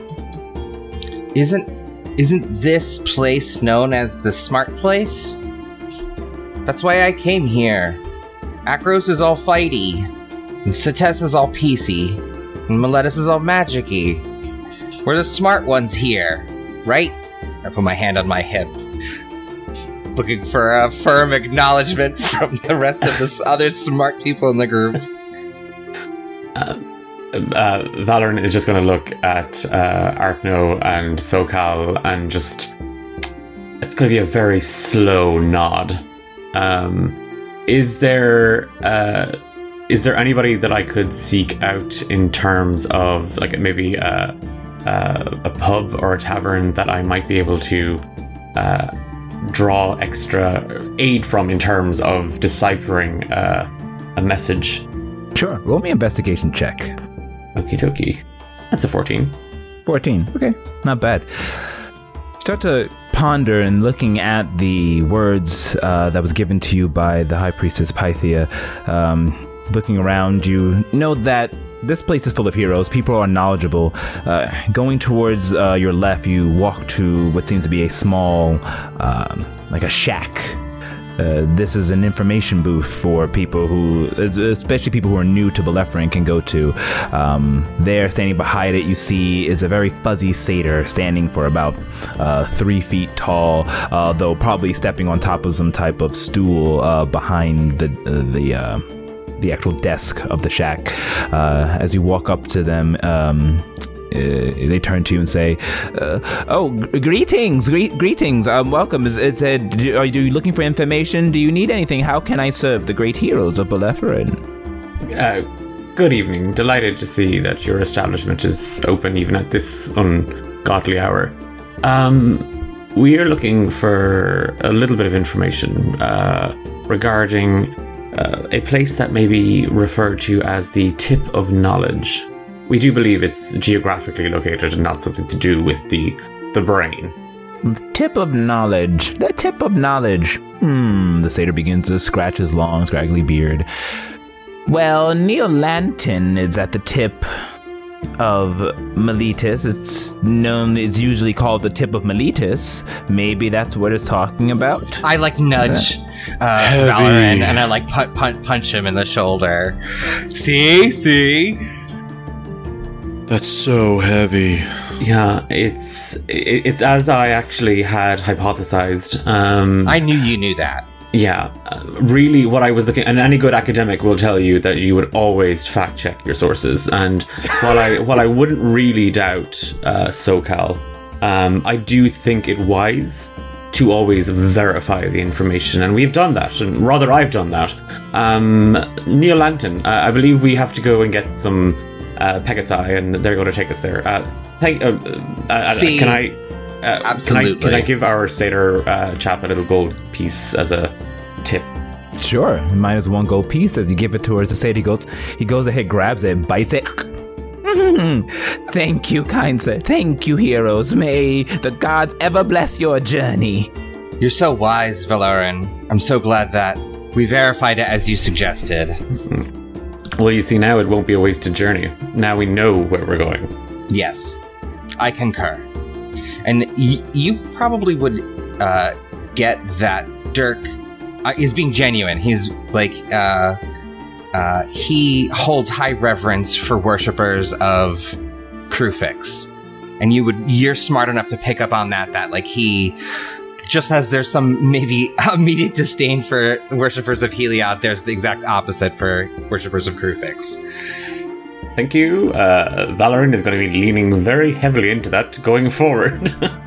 Speaker 5: Isn't isn't this place known as the Smart Place? That's why I came here. Akros is all fighty, and Sates is all peacy, and Miletus is all magic-y. We're the smart ones here, right? I put my hand on my hip, looking for a firm acknowledgement from the rest of the other smart people in the group.
Speaker 4: Uh, Valoran is just going to look at uh, Artno and SoCal and just... It's going to be a very slow nod. Um, is there... Uh, is there anybody that I could seek out in terms of, like, maybe uh, uh, a pub or a tavern that I might be able to uh, draw extra aid from in terms of deciphering uh, a message?
Speaker 1: Sure, roll me an investigation check.
Speaker 4: Okie dokie. That's a fourteen.
Speaker 1: fourteen. Okay, not bad. Start to ponder and looking at the words uh, that was given to you by the High Priestess Pythia. Um, looking around, you know that this place is full of heroes. People are knowledgeable. Uh, going towards uh, your left, you walk to what seems to be a small, um, like a shack. uh, this is an information booth for people who, especially people who are new to Belleferin, can go to. Um, there, standing behind it, you see is a very fuzzy satyr standing for about uh, three feet tall, uh, though probably stepping on top of some type of stool uh, behind the uh, the. Uh, the actual desk of the shack. Uh, as you walk up to them, um, uh, they turn to you and say, uh, "Oh, g- greetings, gre- greetings. Um, welcome. Is, is, uh, do, are you looking for information? Do you need anything? How can I serve the great heroes of Belleferin?"
Speaker 4: Uh, good evening. Delighted to see that your establishment is open even at this ungodly hour. Um, we are looking for a little bit of information uh, regarding Uh, a place that may be referred to as the Tip of Knowledge. We do believe it's geographically located and not something to do with the the brain.
Speaker 1: The Tip of Knowledge. The Tip of Knowledge. Hmm. The satyr begins to scratch his long, scraggly beard. Well, Neolantin is at the tip of Miletus. It's known, it's usually called the Tip of Miletus. Maybe that's what it's talking about.
Speaker 9: I like nudge uh, Valoran, and I like pu- pu- punch him in the shoulder. See? See?
Speaker 6: That's so heavy.
Speaker 4: Yeah, it's it, it's as I actually had hypothesized. Um,
Speaker 9: I knew you knew that.
Speaker 4: Yeah, uh, really what I was looking, and any good academic will tell you that you would always fact check your sources. And while I while I wouldn't really doubt uh, SoCal, um, I do think it wise to always verify the information, and we've done that, and rather I've done that. Um, Neolantin, uh, I believe we have to go and get some uh, Pegasi, and they're going to take us there. Uh, thank, uh, uh,
Speaker 9: See,
Speaker 4: can I? Uh,
Speaker 9: absolutely.
Speaker 4: Can I, can I give our satyr uh, chap a little gold piece as a tip?
Speaker 1: Sure. Minus one gold piece as you give it towards the satyr. He goes, he goes ahead, grabs it, bites it. Thank you, kind sir. Thank you, heroes. May the gods ever bless your journey.
Speaker 9: You're so wise, Valoran. I'm so glad that we verified it as you suggested.
Speaker 4: Mm-hmm. Well, you see, now it won't be a wasted journey. Now we know where we're going.
Speaker 9: Yes, I concur. And y- you probably would uh, get that Dirk uh, is being genuine. He's like, uh, uh, he holds high reverence for worshippers of Krufix. And you would, you're smart enough to pick up on that, that like he, just as there's some maybe immediate disdain for worshippers of Heliod, there's the exact opposite for worshippers of Krufix.
Speaker 4: Thank you. Uh, Valoran is going to be leaning very heavily into that going forward.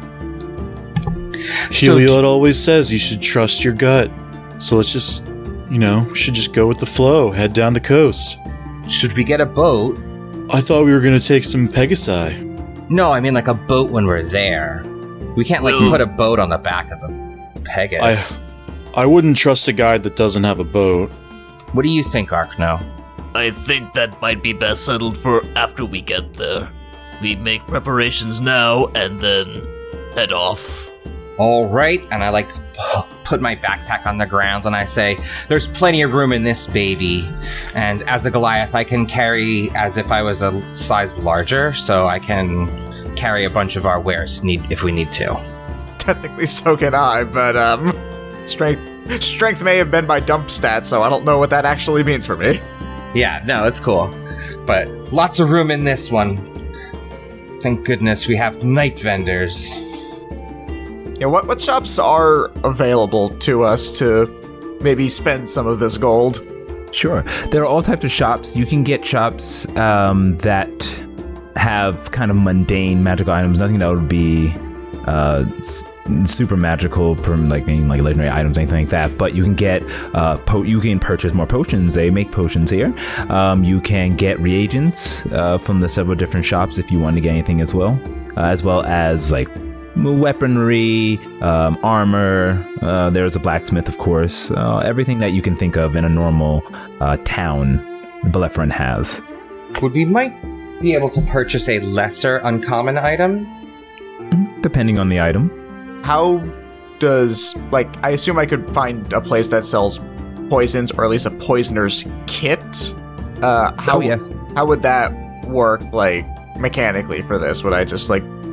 Speaker 6: Heliod so, always says you should trust your gut. So let's just, you know, should just go with the flow, head down the coast.
Speaker 9: Should we get a boat?
Speaker 6: I thought we were going to take some Pegasi.
Speaker 9: No, I mean like a boat when we're there. We can't like put a boat on the back of a Pegasus.
Speaker 6: I, I wouldn't trust a guide that doesn't have a boat.
Speaker 9: What do you think, Arkno?
Speaker 7: I think that might be best settled for after we get there. We make preparations now and then head off.
Speaker 9: All right, and I like put my backpack on the ground and I say, there's plenty of room in this baby. And as a Goliath, I can carry as if I was a size larger, so I can carry a bunch of our wares need if we need to.
Speaker 3: Technically, so can I, but um, strength strength may have been my dump stat, so I don't know what that actually means for me.
Speaker 9: Yeah, no, it's cool. But lots of room in this one. Thank goodness we have night vendors.
Speaker 3: Yeah, what, what shops are available to us to maybe spend some of this gold?
Speaker 1: Sure. There are all types of shops. You can get shops um, that have kind of mundane magical items, nothing that would be uh, s- super magical from like meaning like legendary items, anything like that. But you can get uh, po- you can purchase more potions. They make potions here. Um, you can get reagents uh, from the several different shops if you want to get anything as well, uh, as well as like weaponry, um, armor. Uh, there's a blacksmith, of course. Uh, everything that you can think of in a normal uh, town, Belleferin has.
Speaker 9: Would we might be able to purchase a lesser uncommon item?
Speaker 1: Depending on the item.
Speaker 3: How does, like, I assume I could find a place that sells poisons, or at least a poisoner's kit? Uh, how,
Speaker 1: oh, yeah.
Speaker 3: How would that work, like, mechanically for this? Would I just, like,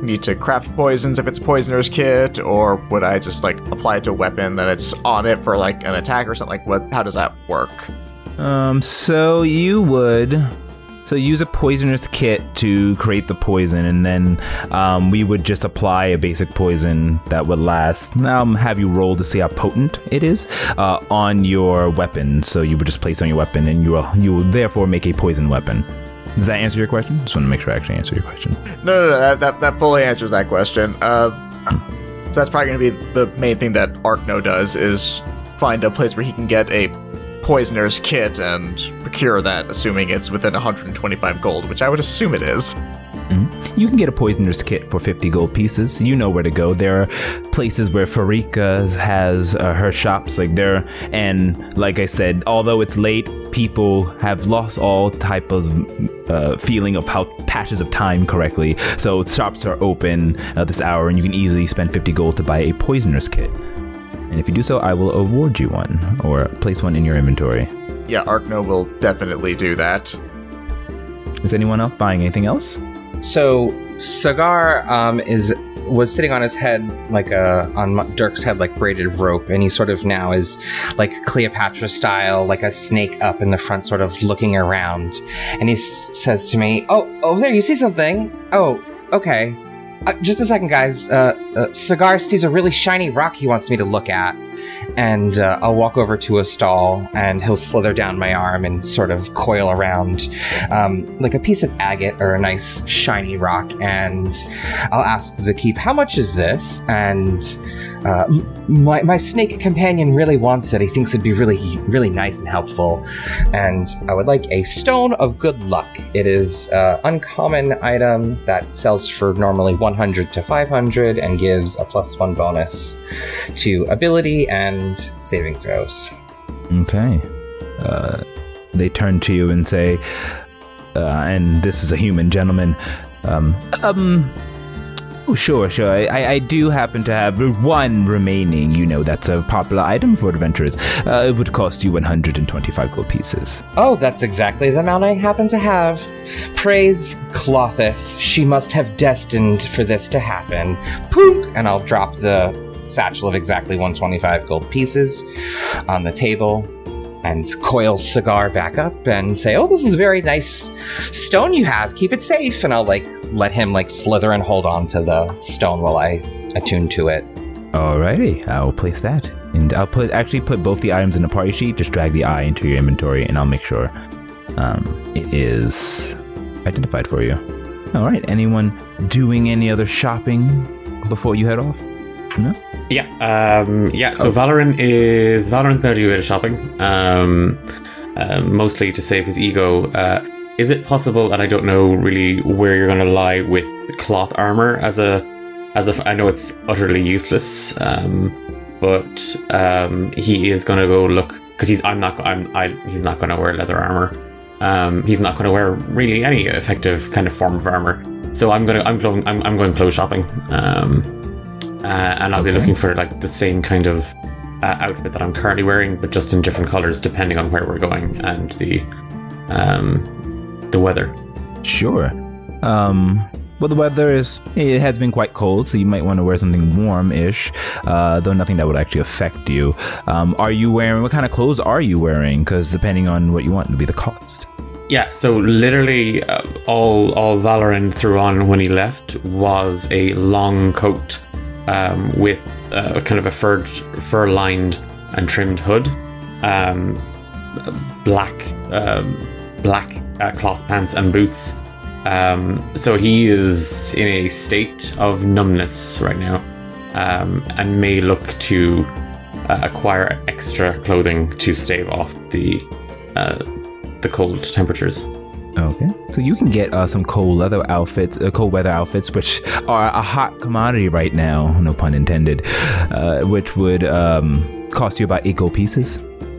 Speaker 3: need to craft poisons if it's a poisoner's kit, or would I just like apply it to a weapon, then it's on it for like an attack or something? Like, what? How does that work?
Speaker 1: Um, so you would, so use a poisoner's kit to create the poison, and then um, we would just apply a basic poison that would last. Um, have you roll to see how potent it is uh, on your weapon. So you would just place it on your weapon, and you will you will therefore make a poison weapon. Does that answer your question? Just want to make sure I actually answer your question.
Speaker 3: No, no, no. That that, that fully answers that question. Uh, so that's probably going to be the main thing that Arkno does, is find a place where he can get a poisoner's kit and procure that, assuming it's within one hundred twenty-five gold, which I would assume it is.
Speaker 1: Mm-hmm. You can get a poisoner's kit for fifty gold pieces. You know where to go. There are places where Farika has uh, her shops, like there, and like I said, although it's late, people have lost all type of uh, feeling of how patches of time correctly. So shops are open at this hour, and you can easily spend fifty gold to buy a poisoner's kit. And if you do so, I will award you one, or place one in your inventory.
Speaker 3: Yeah, Arkno will definitely do that.
Speaker 1: Is anyone else buying anything else?
Speaker 9: So Sagar um, is was sitting on his head, like a on Dirk's head, like braided rope, and he sort of now is like Cleopatra style, like a snake up in the front, sort of looking around. And he s- says to me, "Oh, over there, you see something? Oh, okay. Uh, just a second, guys. Uh, uh, Sagar sees a really shiny rock he wants me to look at." And uh, I'll walk over to a stall, and he'll slither down my arm and sort of coil around um, like a piece of agate or a nice shiny rock. And I'll ask the keep, "How much is this?" And uh, my my snake companion really wants it. He thinks it'd be really, really nice and helpful. And I would like a stone of good luck. It is an uncommon item that sells for normally one hundred to five hundred and gives a plus one bonus to ability and saving throws.
Speaker 1: Okay. Uh, they turn to you and say, uh, and this is a human gentleman, um, um, oh, sure, sure, I, I do happen to have one remaining, you know, that's a popular item for adventurers. Uh, it would cost you one hundred twenty-five gold pieces.
Speaker 9: Oh, that's exactly the amount I happen to have. Praise Clothis, she must have destined for this to happen. Pook! And I'll drop the satchel of exactly one hundred twenty-five gold pieces on the table and coil Sagar back up and say, "Oh, this is a very nice stone you have. Keep it safe." And I'll like let him like slither and hold on to the stone while I attune to it.
Speaker 1: Alrighty, I'll place that. And I'll put actually put both the items in the party sheet. Just drag the eye into your inventory, and I'll make sure um, it is identified for you. Alright, anyone doing any other shopping before you head off? No?
Speaker 4: Yeah, um, yeah. So
Speaker 1: Oh.
Speaker 4: Valorant is Valorant's going to do a bit of shopping, um, uh, mostly to save his ego. Uh, is it possible, and I don't know really where you're going to lie with cloth armor as a, as a? I know it's utterly useless, um, but um, he is going to go look because he's. I'm not. I'm. I. He's not going to wear leather armor. Um, he's not going to wear really any effective kind of form of armor. So I'm gonna. I'm going. I'm. I'm going clothes shopping. Um, Uh, and I'll
Speaker 1: Okay.
Speaker 4: be looking for like the same kind of uh, outfit that I'm currently wearing, but just in different colors depending on where we're going and the um, the weather.
Speaker 1: Sure. Um, well, the weather is, it has been quite cold, so you might want to wear something warm-ish, uh, though nothing that would actually affect you. Um, are you wearing, what kind of clothes are you wearing? Because depending on what you want, it'll be the cost.
Speaker 4: Yeah, so literally uh, all all Valorant threw on when he left was a long coat um, with uh, kind of a fur fur lined and trimmed hood, um, black um, black uh, cloth pants and boots. Um, so he is in a state of numbness right now, um, and may look to uh, acquire extra clothing to stave off the uh, the cold temperatures.
Speaker 1: Okay, so you can get uh, some cold leather outfits, uh, cold weather outfits, which are a hot commodity right now, no pun intended, uh, which would um, cost you about eight gold pieces.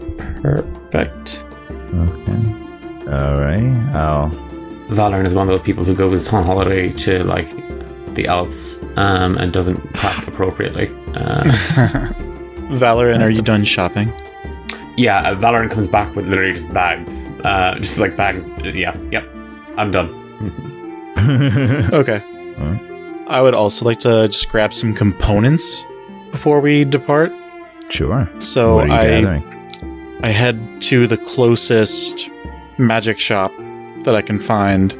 Speaker 4: Perfect.
Speaker 1: Okay. All right. I'll.
Speaker 4: Valorant is one of those people who goes on holiday to like the Alps um, and doesn't pack appropriately. Uh,
Speaker 6: Valorant, are you done shopping?
Speaker 4: yeah, uh, Valorant comes back with literally just bags, uh, just like bags. Yeah, yep. I'm done.
Speaker 6: Okay. I would also like to just grab some components before we depart.
Speaker 1: Sure.
Speaker 6: So
Speaker 1: What are you
Speaker 6: I
Speaker 1: gathering?
Speaker 6: I head to the closest magic shop that I can find,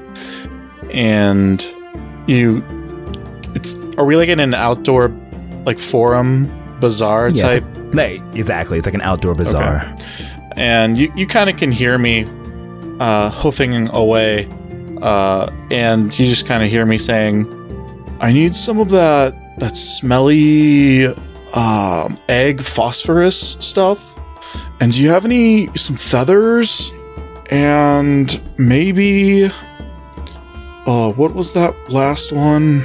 Speaker 6: and you. It's are we like in an outdoor, like forum bazaar
Speaker 1: Yes,
Speaker 6: type?
Speaker 1: Like, exactly. It's like an outdoor bazaar.
Speaker 6: And you, you kind of can hear me uh, hoofing away, uh, and you just kind of hear me saying, "I need some of that that smelly um, egg phosphorus stuff. And do you have any some feathers? And maybe, uh, what was that last one?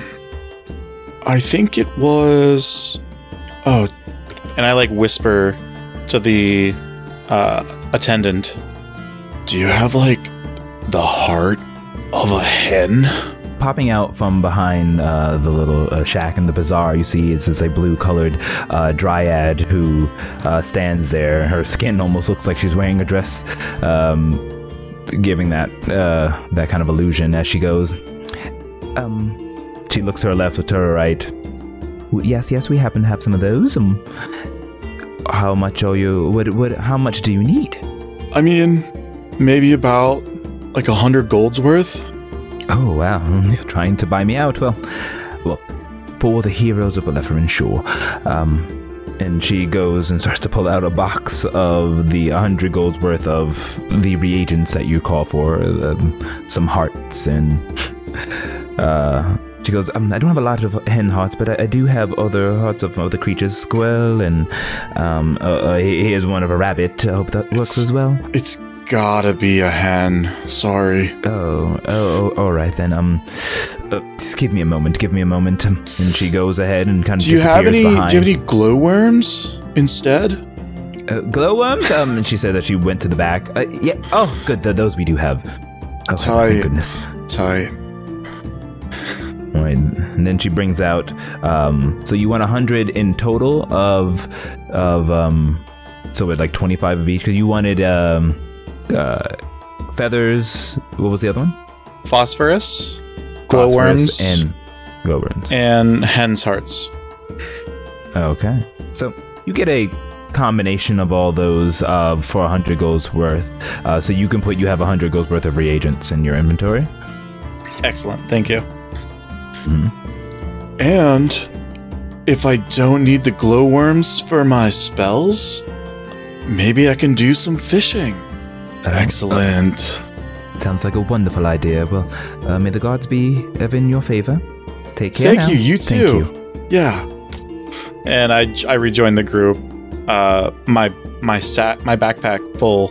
Speaker 6: I think it was, oh." And I like whisper to the uh, attendant, "Do you have like the heart of a hen?"
Speaker 1: Popping out from behind uh, the little uh, shack in the bazaar, you see is, is a blue-colored uh, dryad who uh, stands there. Her skin almost looks like she's wearing a dress, um, giving that uh, that kind of illusion as she goes. Um, she looks to her left, to her right. Yes, yes, we happen to have some of those. Um, how much are you? What? What? How much do you need?
Speaker 6: I mean, maybe about like a hundred golds worth.
Speaker 1: Oh wow! You're trying to buy me out. Well, well, for the heroes of Belephrin Shore. Um, and she goes and starts to pull out a box of the hundred golds worth of the reagents that you call for, um, some hearts and. uh, She goes, um, I don't have a lot of hen hearts, but I, I do have other hearts of other creatures, squirrel, and um, uh, uh, here's one of a rabbit. I hope that works
Speaker 6: It's-
Speaker 1: as well.
Speaker 6: It's gotta be a hen. Sorry.
Speaker 1: Oh, oh, oh, all right then. Um, uh, just give me a moment. Give me a moment. Um, And she goes ahead and kind of
Speaker 6: Do you have any?
Speaker 1: disappears behind.
Speaker 6: Do you have any glowworms instead?
Speaker 1: uh, glowworms? Um, and she said that she went to the back. Uh, yeah. Oh, good. Th- those we do have. Oh,
Speaker 6: Tight.
Speaker 1: thank goodness.
Speaker 6: Tight.
Speaker 1: All right, and then she brings out. Um, so you want a hundred in total of of um, so it's like twenty five of each because you wanted um, uh, feathers. What was the other one?
Speaker 6: Phosphorus, glowworms,
Speaker 1: Phosphorus and glowworms.
Speaker 6: and hen's hearts.
Speaker 1: Okay, so you get a combination of all those uh, for a hundred golds worth. Uh, so you can put you have a hundred golds worth of reagents in your inventory.
Speaker 6: Excellent. Thank you.
Speaker 1: Mhm.
Speaker 6: And if I don't need the glowworms for my spells, maybe I can do some fishing.
Speaker 1: Uh,
Speaker 6: Excellent.
Speaker 1: Sounds like a wonderful idea. Well, uh, may the gods be ever in your favor. Take care.
Speaker 6: Thank
Speaker 1: now.
Speaker 6: you. You
Speaker 1: Thank
Speaker 6: too.
Speaker 1: you.
Speaker 6: Yeah. And I, I rejoin the group. Uh, my my sat my backpack full,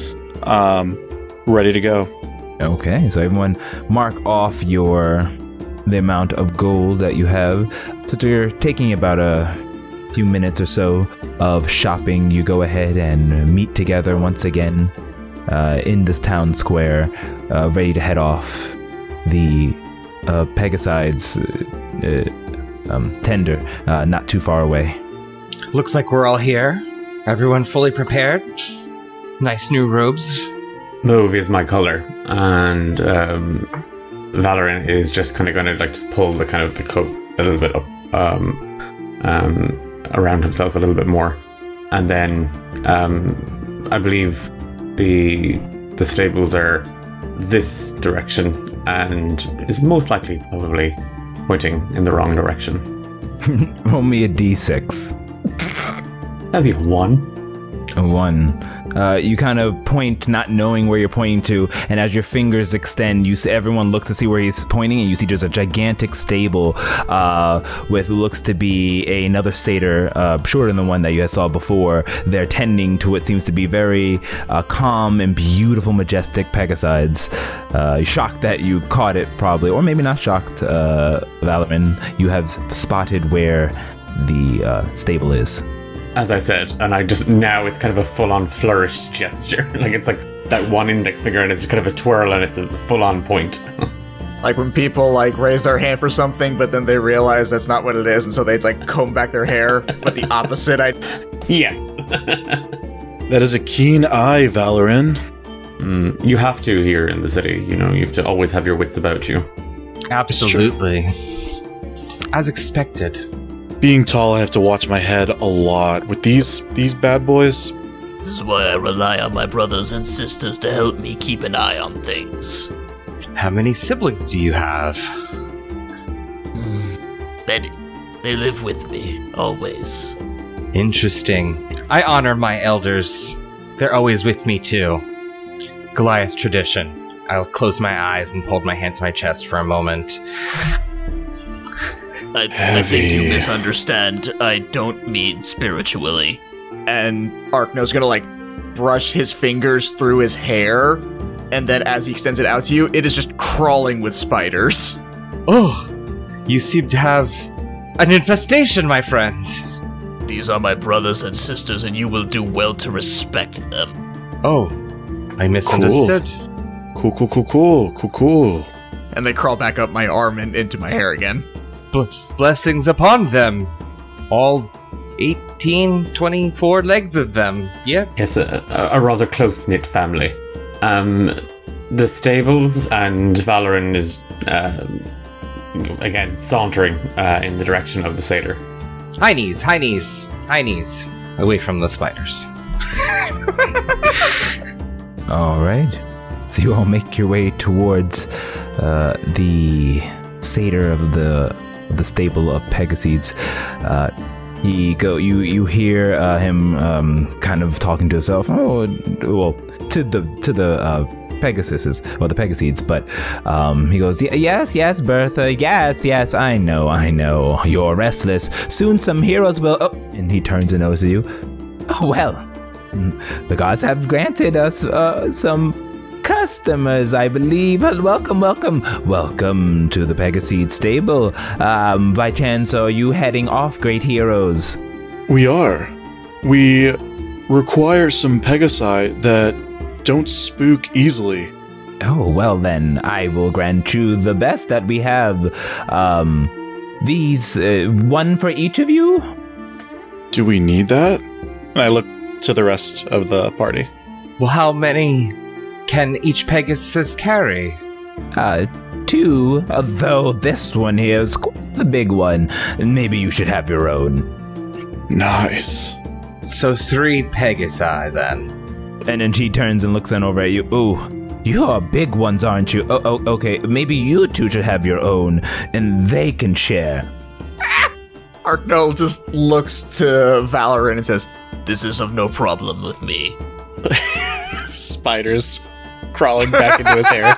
Speaker 6: um, ready to go.
Speaker 1: Okay, so everyone mark off your the amount of gold that you have. So you're taking about a few minutes or so of shopping. You go ahead and meet together once again uh, in this town square, uh, ready to head off. The uh, Pegaside's uh, uh, um, tender, uh, not too far away.
Speaker 9: Looks like we're all here. Everyone fully prepared. Nice new robes.
Speaker 4: Mauve is my color, and um, Valorant is just kind of going to like just pull the kind of the coat a little bit up um, um, around himself a little bit more, and then um, I believe the the stables are this direction, and is most likely probably pointing in the wrong direction.
Speaker 1: Roll me a d six.
Speaker 4: That'd be a one.
Speaker 1: A one. Uh, you kind of point, not knowing where you're pointing to, and as your fingers extend, you see everyone looks to see where he's pointing, and you see there's a gigantic stable uh, with looks to be a, another satyr, uh, shorter than the one that you saw before. They're tending to what seems to be very uh, calm and beautiful, majestic Pegasides. Uh, you're shocked that you caught it, probably, or maybe not shocked, uh, Valorin. You have spotted where the uh, stable is.
Speaker 4: As I said, and I just now it's kind of a full-on flourished gesture. Like it's like that one index finger, and it's just kind of a twirl, and it's a full-on point.
Speaker 3: Like when people like raise their hand for something, but then they realize that's not what it is, and so they like comb back their hair. But the opposite, I
Speaker 4: Yeah.
Speaker 6: That is a keen eye, Valorin.
Speaker 4: Mm, you have to here in the city. You know, you have to always have your wits about you.
Speaker 9: Absolutely. As expected.
Speaker 6: Being tall, I have to watch my head a lot. With these these bad boys,
Speaker 7: This is why I rely on my brothers and sisters to help me keep an eye on things.
Speaker 9: How many siblings do you have?
Speaker 7: Hmm. Many. They live with me, always.
Speaker 9: Interesting. I honor my elders. They're always with me, too. Goliath tradition. I'll close my eyes and hold my hand to my chest for a moment.
Speaker 7: I, I think you misunderstand. I don't mean spiritually.
Speaker 3: And Arkno's gonna, like, brush his fingers through his hair, and then as he extends it out to you, it is just crawling with spiders.
Speaker 9: Oh, you seem to have an infestation, my friend.
Speaker 7: These are my brothers and sisters, and you will do well to respect them.
Speaker 9: Oh, I misunderstood.
Speaker 6: Cool, cool, cool, cool, cool, cool.
Speaker 3: And they crawl back up my arm and into my hair again.
Speaker 9: B- blessings upon them. All eighteen, twenty-four legs of them. Yep.
Speaker 4: Yes, a, a rather close-knit family. Um, the stables and Valoran is, uh, again, sauntering uh, in the direction of the satyr.
Speaker 9: High knees, high knees, high knees. Away from the spiders.
Speaker 1: All right. So you all make your way towards uh, the satyr of the of the stable of Pegasides. Uh, he go. You you hear uh, him um, kind of talking to himself. Oh, well, to the to the. Uh, Pegasuses, or the Pegasides, but um, he goes, yes, yes, Bertha, yes, yes, I know, I know, you're restless. Soon some heroes will, oh, and he turns and notices you. Oh, well, the gods have granted us uh, some customers, I believe. Welcome, welcome, welcome to the Pegaseed stable. Um, by chance, are you heading off, great heroes?
Speaker 6: We are. We require some Pegasi that don't spook easily.
Speaker 1: Oh, well then, I will grant you the best that we have. Um, these, uh, one for each of you?
Speaker 6: Do we need that? And I look to the rest of the party.
Speaker 9: Well, how many can each Pegasus carry?
Speaker 1: Uh, two, although this one here is quite the big one. Maybe you should have your own.
Speaker 6: Nice.
Speaker 9: So three Pegasi, then.
Speaker 1: And then she turns and looks on over at you. Ooh, you are big ones, aren't you? Oh, oh, okay. Maybe you two should have your own, and they can share.
Speaker 3: Arkno just looks to Valoran and says,
Speaker 7: This is of no problem with me.
Speaker 6: Spiders crawling back into his hair.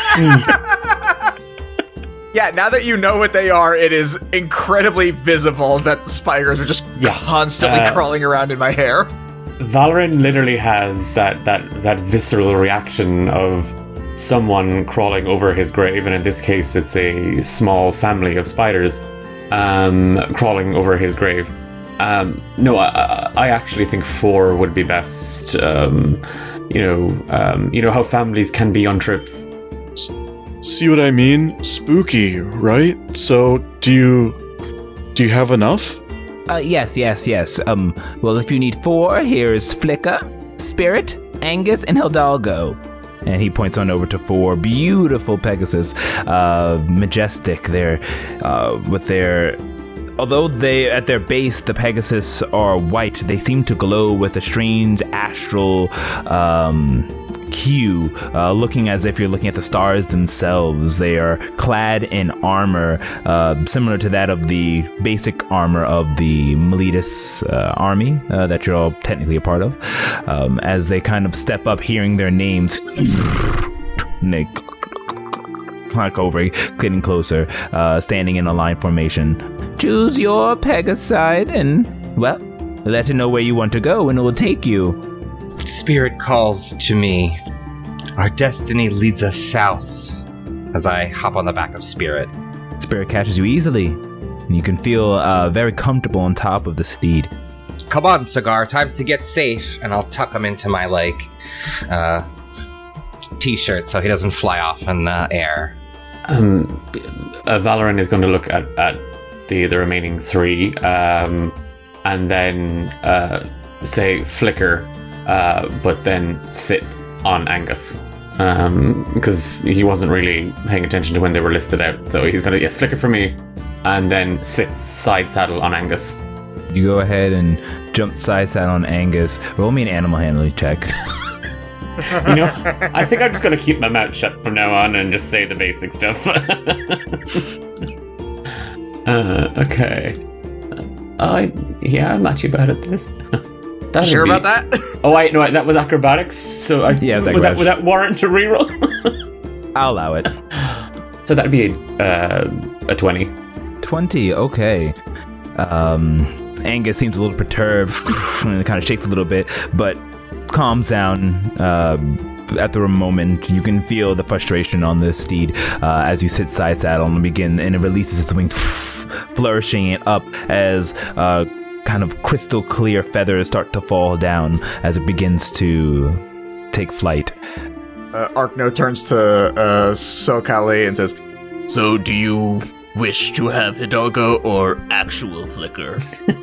Speaker 3: yeah, now that you know what they are, it is incredibly visible that the spiders are just
Speaker 4: Yeah.
Speaker 3: constantly
Speaker 4: Uh,
Speaker 3: crawling around in my hair.
Speaker 4: Valoran literally has that, that, that visceral reaction of someone crawling over his grave, and in this case it's a small family of spiders um, crawling over his grave. Um, no, I, I actually think four would be best. Um, you know, um, you know how families can be on trips.
Speaker 6: S- see what I mean? Spooky, right? So, do you do you have enough?
Speaker 1: Uh, yes, yes, yes. Um, well, if you need four, here's Flicka, Spirit, Angus, and Hidalgo. And he points on over to four beautiful Pegasus, uh, majestic. They're, uh, with their, although they, at their base, the Pegasus are white, they seem to glow with a strange astral, um, hue, uh, looking as if you're looking at the stars themselves. They are clad in armor, uh, similar to that of the basic armor of the Miletus uh, army uh, that you're all technically a part of. Um, as they kind of step up, hearing their names, and they clock over, getting closer, uh, standing in a line formation. Choose your Pegaside, and well, let it know where you want to go, and it will take you.
Speaker 9: Spirit calls to me. Our destiny leads us south. As I hop on the back of Spirit.
Speaker 1: Spirit catches you easily, and you can feel uh, very comfortable on top of the steed.
Speaker 9: Come on, Cigar, time to get safe. And I'll tuck him into my, like, uh, t-shirt so he doesn't fly off in the air.
Speaker 4: Um, uh, Valoran is going to look at, at the, the remaining three, um, and then uh, say Flicker, uh, but then sit on Angus. Um, because he wasn't really paying attention to when they were listed out. So he's going to get Flicker for me, and then sits side saddle on Angus.
Speaker 1: You go ahead and jump side saddle on Angus. Roll me an animal handling check.
Speaker 4: You know, I think I'm just going to keep my mouth shut from now on and just say the basic stuff. uh, okay. I yeah, I'm actually bad at this.
Speaker 3: You sure
Speaker 4: be...
Speaker 3: about that?
Speaker 4: Oh, wait, no, that was acrobatics. So I,
Speaker 1: yeah,
Speaker 4: would that, would that warrant a reroll?
Speaker 1: I'll allow it.
Speaker 4: So that'd be uh, a twenty.
Speaker 1: twenty, okay. Um, Angus seems a little perturbed and kind of shakes a little bit, but calms down uh, at the moment. You can feel the frustration on the steed uh, as you sit side saddle and begin, and it releases its wings, flourishing it up as uh, kind of crystal clear feathers start to fall down as it begins to take flight.
Speaker 3: Uh, Arkno turns to uh, Sokali and says,
Speaker 7: So do you wish to have Hidalgo or actual Flicker?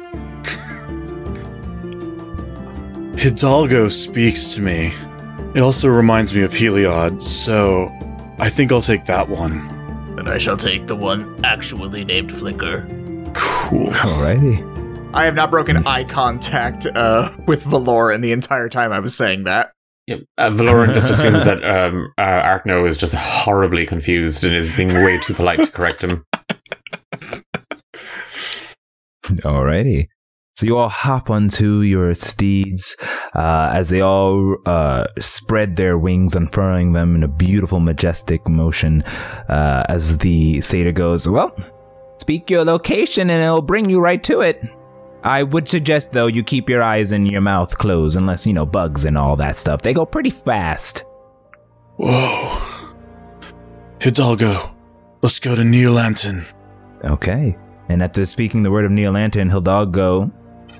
Speaker 6: Hidalgo speaks to me. It also reminds me of Heliod, so I think I'll take that one.
Speaker 7: And I shall take the one actually named Flicker.
Speaker 6: Cool.
Speaker 1: Alrighty.
Speaker 3: I have not broken eye contact uh, with Valoran the entire time I was saying that.
Speaker 4: Yep. Uh, Valoran just assumes that um, uh, Arkno is just horribly confused and is being way too polite to correct him.
Speaker 1: Alrighty. So you all hop onto your steeds uh, as they all uh, spread their wings, unfurling them in a beautiful, majestic motion uh, as the satyr goes, well, speak your location and it'll bring you right to it. I would suggest, though, you keep your eyes and your mouth closed, unless, you know, bugs and all that stuff. They go pretty fast.
Speaker 6: Whoa. Hidalgo, let's go to Neolanton.
Speaker 1: Okay. And after speaking the word of Neolanton, Hidalgo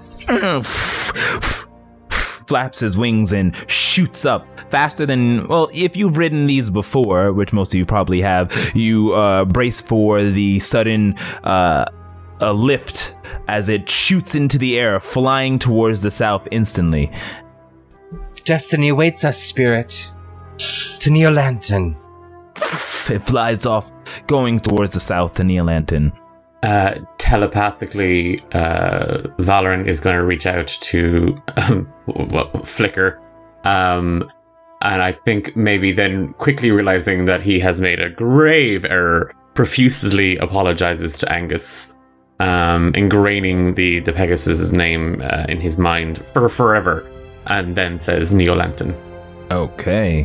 Speaker 1: flaps his wings and shoots up faster than, well, if you've ridden these before, which most of you probably have, you uh, brace for the sudden uh, a lift as it shoots into the air, flying towards the south instantly.
Speaker 9: Destiny awaits us, spirit. To Neolanton.
Speaker 1: It flies off, going towards the south to Neolanton.
Speaker 4: Uh, telepathically, uh, Valoran is going to reach out to um, well, Flicker, um, and I think maybe then quickly realizing that he has made a grave error, profusely apologizes to Angus, um, ingraining the, the Pegasus' name uh, in his mind for forever, and then says Neolanton.
Speaker 1: Okay.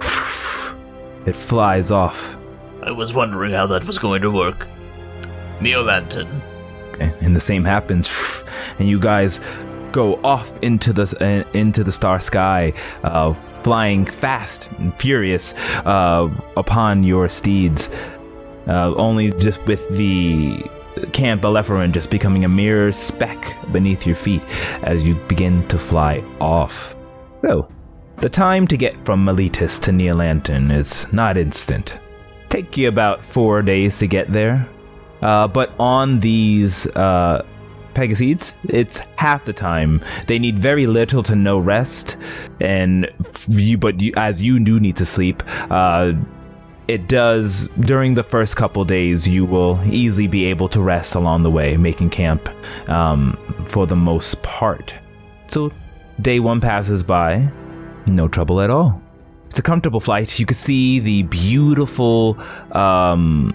Speaker 1: It flies off.
Speaker 7: I was wondering how that was going to work. Neolanton.
Speaker 1: Okay. And the same happens, and you guys go off into the uh, into the star sky, uh, flying fast and furious uh, upon your steeds. Uh, only just with the Camp Alepharon just becoming a mere speck beneath your feet as you begin to fly off. So, the time to get from Miletus to Neolanton is not instant. Take you about four days to get there. Uh, but on these uh, Pegasids, it's half the time. They need very little to no rest, and you, but you, as you do need to sleep, uh, it does, during the first couple days, you will easily be able to rest along the way, making camp um, for the most part. So, day one passes by, no trouble at all. It's a comfortable flight. You can see the beautiful um,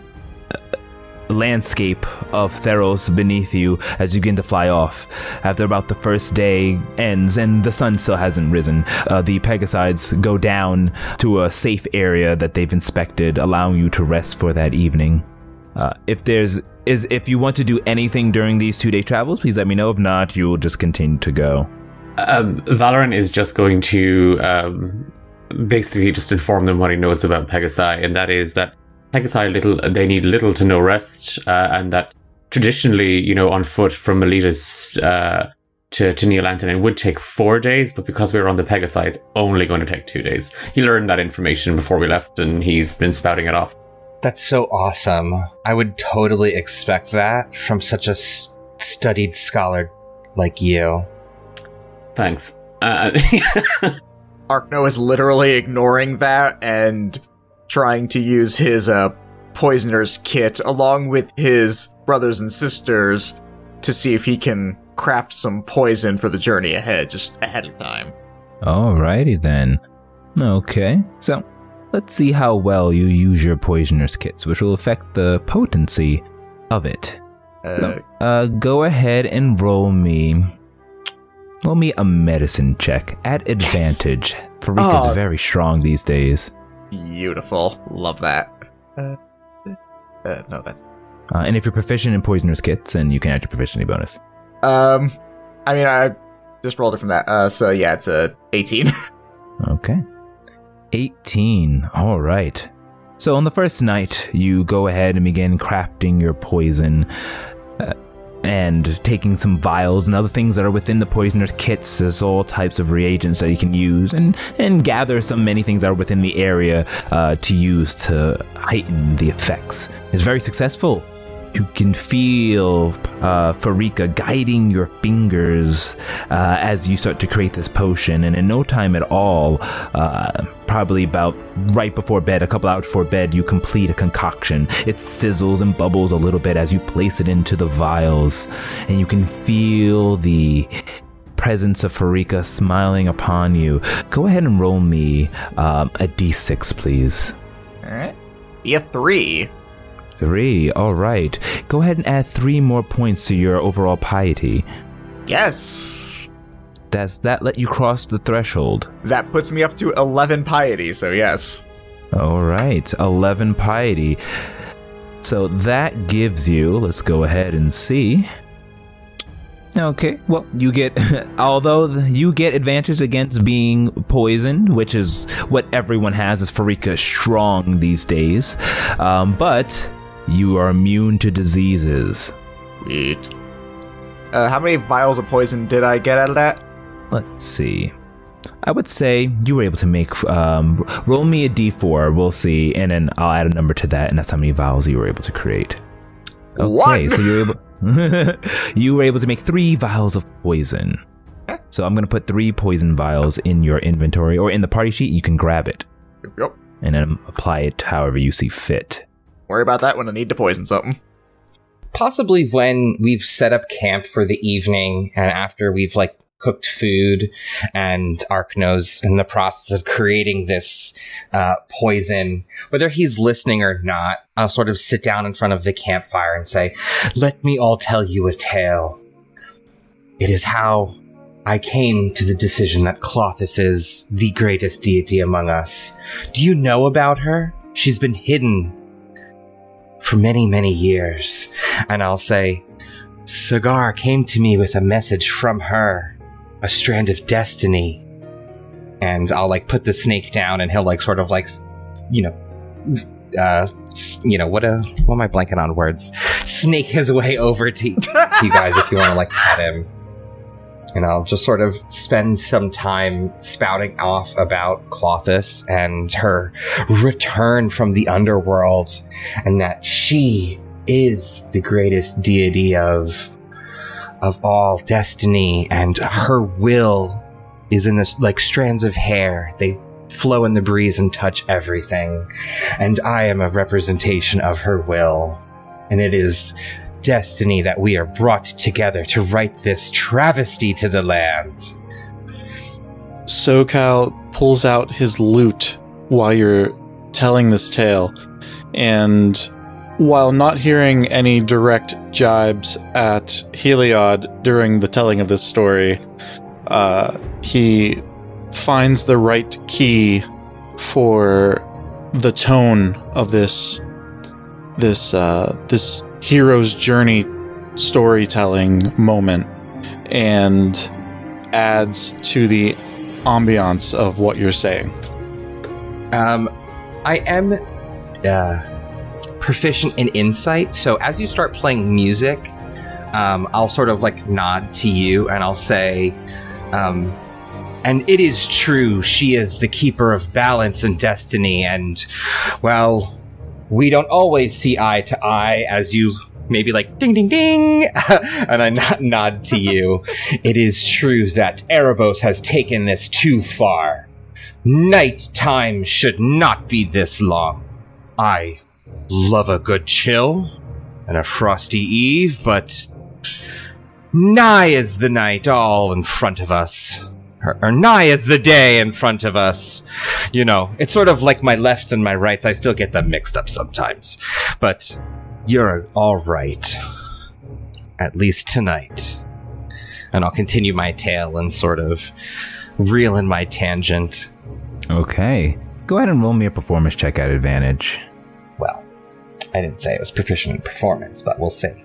Speaker 1: landscape of Theros beneath you as you begin to fly off. After about the first day ends and the sun still hasn't risen, uh, the Pegasides go down to a safe area that they've inspected, allowing you to rest for that evening. Uh, if there's is if you want to do anything during these two-day travels, please let me know. If not, you will just continue to go.
Speaker 4: Um, Valoran is just going to um, basically just inform them what he knows about Pegasi, and that is that Pegasi little they need little to no rest, uh, and that traditionally, you know, on foot from Miletus uh, to to Neolanton, it would take four days, but because we were on the Pegasi, it's only going to take two days. He learned that information before we left, and he's been spouting it off.
Speaker 9: That's so awesome. I would totally expect that from such a s- studied scholar like you.
Speaker 4: Thanks. Uh,
Speaker 3: Arkno is literally ignoring that and trying to use his uh, poisoner's kit along with his brothers and sisters to see if he can craft some poison for the journey ahead, just ahead of time.
Speaker 1: Alrighty then. Okay, so let's see how well you use your poisoner's kits, which will affect the potency of it.
Speaker 3: Uh,
Speaker 1: So, uh, go ahead and roll me, roll me a medicine check at advantage. Farika's
Speaker 3: Oh.
Speaker 1: very strong these days.
Speaker 3: Beautiful. Love that. Uh, uh, no, that's...
Speaker 1: Uh, and if you're proficient in poisoner's kits, then you can add your proficiency bonus.
Speaker 3: Um, I mean, I just rolled it from that. Uh, so yeah, it's a eighteen.
Speaker 1: Okay. eighteen. All right. So on the first night, you go ahead and begin crafting your poison uh, and taking some vials and other things that are within the poisoner's kits. There's all types of reagents that you can use and, and gather some many things that are within the area uh, to use to heighten the effects. It's very successful. You can feel uh, Farika guiding your fingers uh, as you start to create this potion, and in no time at all, uh, probably about right before bed, a couple hours before bed, you complete a concoction. It sizzles and bubbles a little bit as you place it into the vials, and you can feel the presence of Farika smiling upon you. Go ahead and roll me um, a d six, please.
Speaker 3: Alright. Be a three.
Speaker 1: Three, alright. Go ahead and add three more points to your overall piety.
Speaker 3: Yes!
Speaker 1: Does that let you cross the threshold?
Speaker 3: That puts me up to eleven piety, so yes.
Speaker 1: Alright, eleven piety. So that gives you, let's go ahead and see. Okay, well, you get, although you get advantage against being poisoned, which is what everyone has, as Farika is strong these days, um, but you are immune to diseases.
Speaker 3: Sweet. Uh, how many vials of poison did I get out of that?
Speaker 1: Let's see. I would say you were able to make, um, roll me a d four, we'll see, and then I'll add a number to that, and that's how many vials you were able to create. Okay,
Speaker 3: What?
Speaker 1: so you're able, you were able to make three vials of poison. So I'm going to put three poison vials in your inventory, or in the party sheet, you can grab it,
Speaker 3: Yep.
Speaker 1: and then apply it however you see fit.
Speaker 3: Worry about that when I need to poison something.
Speaker 9: Possibly when we've set up camp for the evening and after we've like cooked food and Arkno's in the process of creating this uh, poison, whether he's listening or not, I'll sort of sit down in front of the campfire and say, "Let me all tell you a tale. It is how I came to the decision that Klothys is the greatest deity among us. Do you know about her? She's been hidden for many, many years." And I'll say, "Sagar came to me with a message from her, a strand of destiny." And I'll like put the snake down, and he'll like sort of like, you know, uh, s- you know, what a, what am I blanking on words? Snake his way over to, to you guys if you want to like pet him. And I'll just sort of spend some time spouting off about Klothys and her return from the underworld, and that she is the greatest deity of of all destiny, and her will is in this like strands of hair. They flow in the breeze and touch everything. And I am a representation of her will. And it is destiny that we are brought together to right this travesty to the land.
Speaker 6: SoCal pulls out his lute while you're telling this tale, and while not hearing any direct jibes at Heliod during the telling of this story, uh, he finds the right key for the tone of this this uh, this hero's journey storytelling moment, and adds to the ambiance of what you're saying.
Speaker 9: Um, I am uh, proficient in insight, so as you start playing music, um, I'll sort of like nod to you and I'll say, um, and it is true, she is the keeper of balance and destiny, and, well, we don't always see eye to eye, as you maybe like ding ding ding, and I nod, nod to you. It is true that Erebos has taken this too far. Night time should not be this long. I love a good chill. and a frosty eve, but nigh is the night all in front of us. Or, or nigh is the day in front of us. You know, it's sort of like my lefts and my rights. I still get them mixed up sometimes. But you're all right. At least tonight. And I'll continue my tale and sort of reel in my tangent.
Speaker 1: Okay. Go ahead and roll me a performance check at advantage.
Speaker 9: Well, I didn't say I was proficient in performance, but we'll see.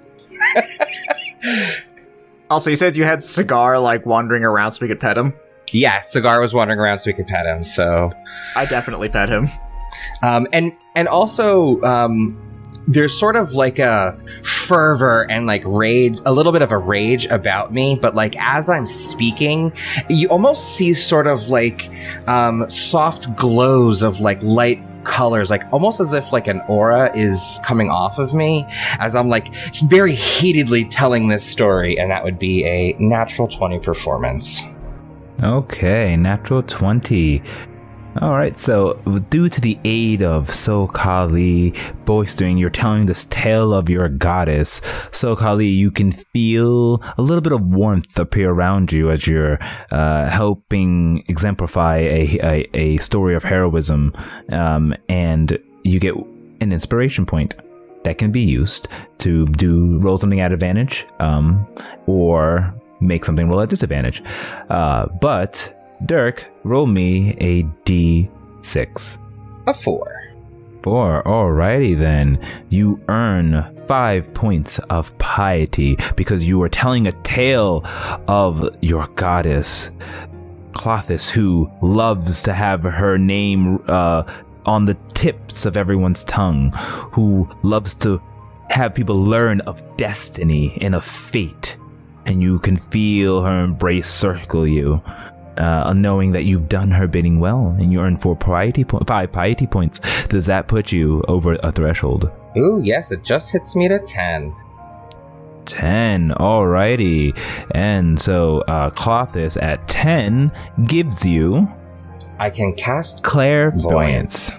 Speaker 3: Also, you said you had Cigar, like, wandering around so we could pet him?
Speaker 9: Yeah, Cigar was wandering around so we could pet him, so...
Speaker 3: I definitely pet him.
Speaker 9: Um, and, and also, um, there's sort of like a fervor and, like, rage, a little bit of a rage about me, but, like, as I'm speaking, you almost see sort of, like, um, soft glows of, like, light colors, like almost as if like an aura is coming off of me as I'm like very heatedly telling this story, and that would be a natural twenty performance.
Speaker 1: Okay, natural twenty. Alright, so due to the aid of So-Kali boistering, you're telling this tale of your goddess. So-Kali, you can feel a little bit of warmth appear around you as you're uh, helping exemplify a, a, a story of heroism, um, and you get an inspiration point that can be used to do roll something at advantage, um, or make something roll at disadvantage. Uh, but... Dirk, roll me a d six.
Speaker 9: A four.
Speaker 1: Four, alrighty then. You earn five points of piety because you are telling a tale of your goddess, Clothis, who loves to have her name uh, on the tips of everyone's tongue, who loves to have people learn of destiny and of fate, and you can feel her embrace circle you. Uh, knowing that you've done her bidding well, and you earn four piety po- five piety points. Does that put you over a threshold?
Speaker 9: Ooh, yes, it just hits me to ten.
Speaker 1: ten, alrighty. And so, uh, Clothis at ten gives you...
Speaker 9: I can cast
Speaker 1: clairvoyance.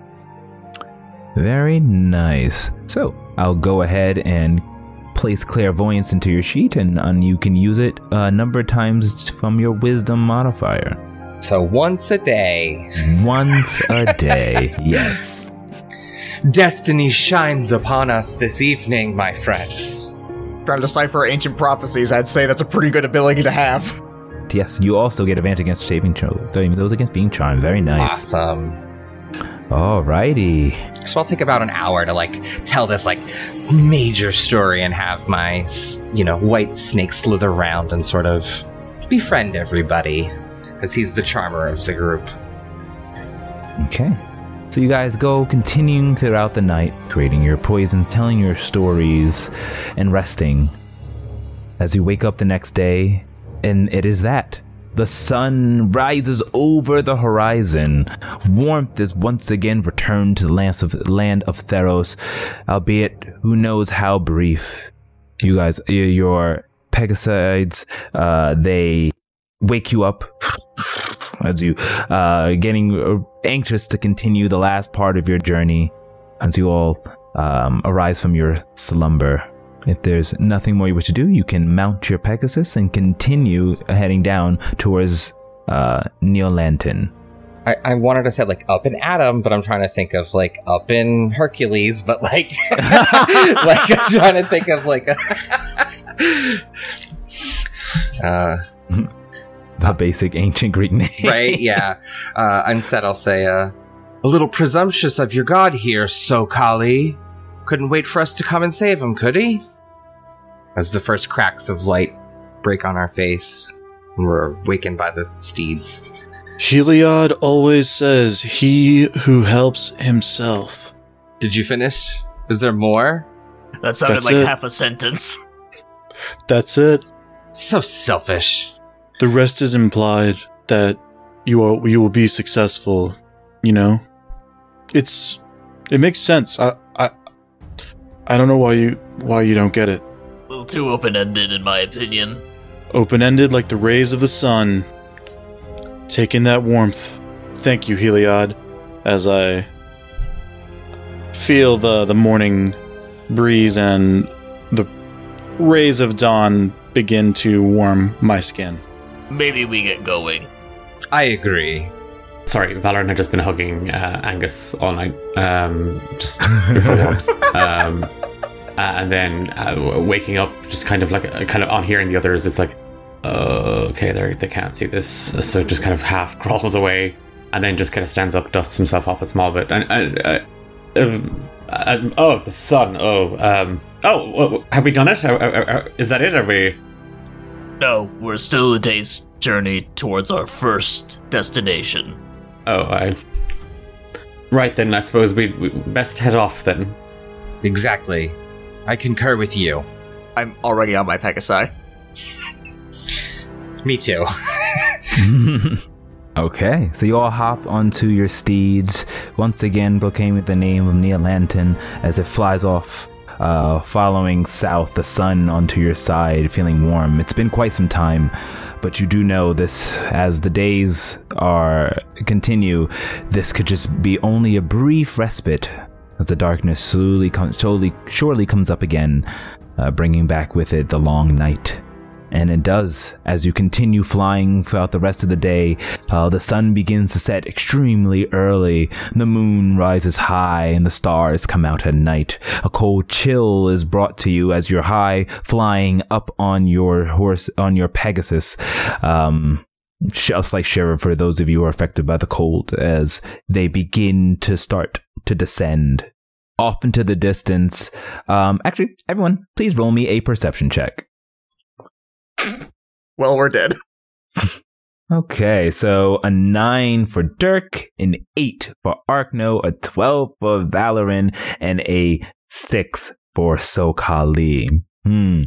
Speaker 1: Very nice. So, I'll go ahead and place clairvoyance into your sheet, and, and you can use it a number of times from your wisdom modifier.
Speaker 9: So once a day.
Speaker 1: Once a day, yes.
Speaker 9: Destiny shines upon us this evening, my friends.
Speaker 3: Trying to decipher ancient prophecies, I'd say that's a pretty good ability to have.
Speaker 1: Yes, you also get advantage against saving those against being charmed. Very nice.
Speaker 9: Awesome.
Speaker 1: Alrighty.
Speaker 9: So I'll take about an hour to like tell this like major story and have my, you know, white snake slither around and sort of befriend everybody, as he's the charmer of the group.
Speaker 1: Okay. So you guys go continuing throughout the night, creating your poison, telling your stories, and resting. As you wake up the next day, and it is that. The sun rises over the horizon. Warmth is once again returned to the land of, land of Theros, albeit who knows how brief. You guys, your Pegasides, uh, they wake you up as you uh, getting anxious to continue the last part of your journey as you all um, arise from your slumber. If there's nothing more you wish to do, you can mount your Pegasus and continue heading down towards uh, Neolanton.
Speaker 9: I, I wanted to say like up in Adam, but I'm trying to think of like up in Hercules, but like like I'm trying to think of like a uh,
Speaker 1: the basic ancient Greek name,
Speaker 9: right? Yeah. Uh, instead, I'll say uh, a little presumptuous of your god here, So-Kali. Couldn't wait for us to come and save him, could he? As the first cracks of light break on our face, and we're awakened by the steeds.
Speaker 6: Heliod always says, he who helps himself.
Speaker 9: Did you finish? Is there more?
Speaker 7: That sounded
Speaker 6: That's
Speaker 7: like
Speaker 6: it.
Speaker 7: half a sentence.
Speaker 6: That's it.
Speaker 9: So selfish.
Speaker 6: The rest is implied that you are you will be successful, you know? It's it makes sense. I I I don't know why you why you don't get it.
Speaker 7: A little too open-ended, in my opinion.
Speaker 6: Open-ended like the rays of the sun. Taking that warmth. Thank you, Heliod. As I feel the the morning breeze and the rays of dawn begin to warm my skin.
Speaker 7: Maybe we get going.
Speaker 9: I agree.
Speaker 4: Sorry, Valorant had just been hugging uh, Angus all night, um, just for warmth. Um, uh, and then uh, waking up, just kind of like, uh, kind of on hearing the others, it's like, uh, okay, they they can't see this, so just kind of half crawls away, and then just kind of stands up, dusts himself off a small bit, and uh, uh, um, uh, oh, the sun, oh, um, oh, have we done it? Are, are, are, is that it? Are we?
Speaker 7: No, we're still a day's journey towards our first destination.
Speaker 4: Oh, I. Right then, I suppose we we best head off then.
Speaker 9: Exactly. I concur with you.
Speaker 3: I'm already on my Pegasi.
Speaker 9: Me too.
Speaker 1: Okay, so you all hop onto your steeds, once again proclaiming the name of Neolanton as it flies off, uh, following south, the sun onto your side, feeling warm. It's been quite some time, but you do know this, as the days are continue, this could just be only a brief respite, as the darkness slowly, com- slowly surely comes up again, uh, bringing back with it the long night. And it does. As you continue flying throughout the rest of the day, uh, the sun begins to set extremely early. The moon rises high and the stars come out at night. A cold chill is brought to you as you're high, flying up on your horse, on your Pegasus. Um, a slight shiver for those of you who are affected by the cold as they begin to start to descend off into the distance. Um, actually, everyone, please roll me a perception check.
Speaker 3: Well, we're dead.
Speaker 1: Okay, so a nine for Dirk, an eight for Arkno, a twelve for Valoran, and a six for Sokali. Hmm.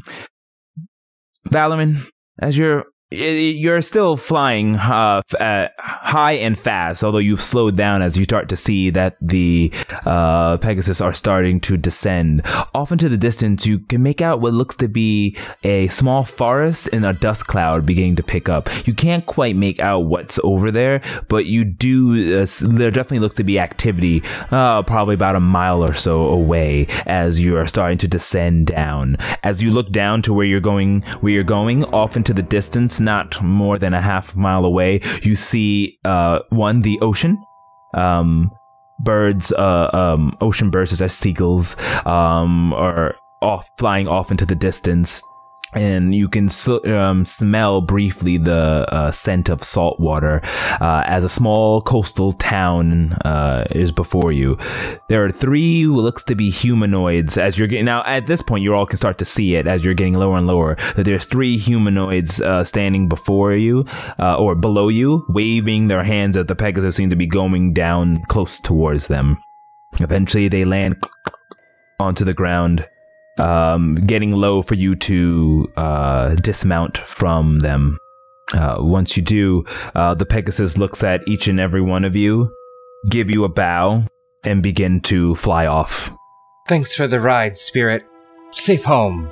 Speaker 1: Valoran, as you're you're still flying uh, uh, high and fast, although you've slowed down as you start to see that the uh, Pegasus are starting to descend. Off into the distance, you can make out what looks to be a small forest and a dust cloud beginning to pick up. You can't quite make out what's over there, but you do, uh, there definitely looks to be activity uh, probably about a mile or so away as you are starting to descend down. As you look down to where you're going, where you're going, off into the distance, not more than a half mile away, you see uh one the ocean, um birds, uh um ocean birds such as seagulls um are off flying off into the distance, and you can um, smell briefly the uh, scent of salt water uh, as a small coastal town uh, is before you. There are three who looks to be humanoids. As you're getting now, at this point, you all can start to see it as you're getting lower and lower. That there's three humanoids uh, standing before you uh, or below you, waving their hands as the Pegasus seem to be going down close towards them. Eventually, they land onto the ground. Um, getting low for you to uh, dismount from them. Uh, once you do, uh, the Pegasus looks at each and every one of you, give you a bow, and begin to fly off.
Speaker 9: Thanks for the ride, Spirit. Safe home.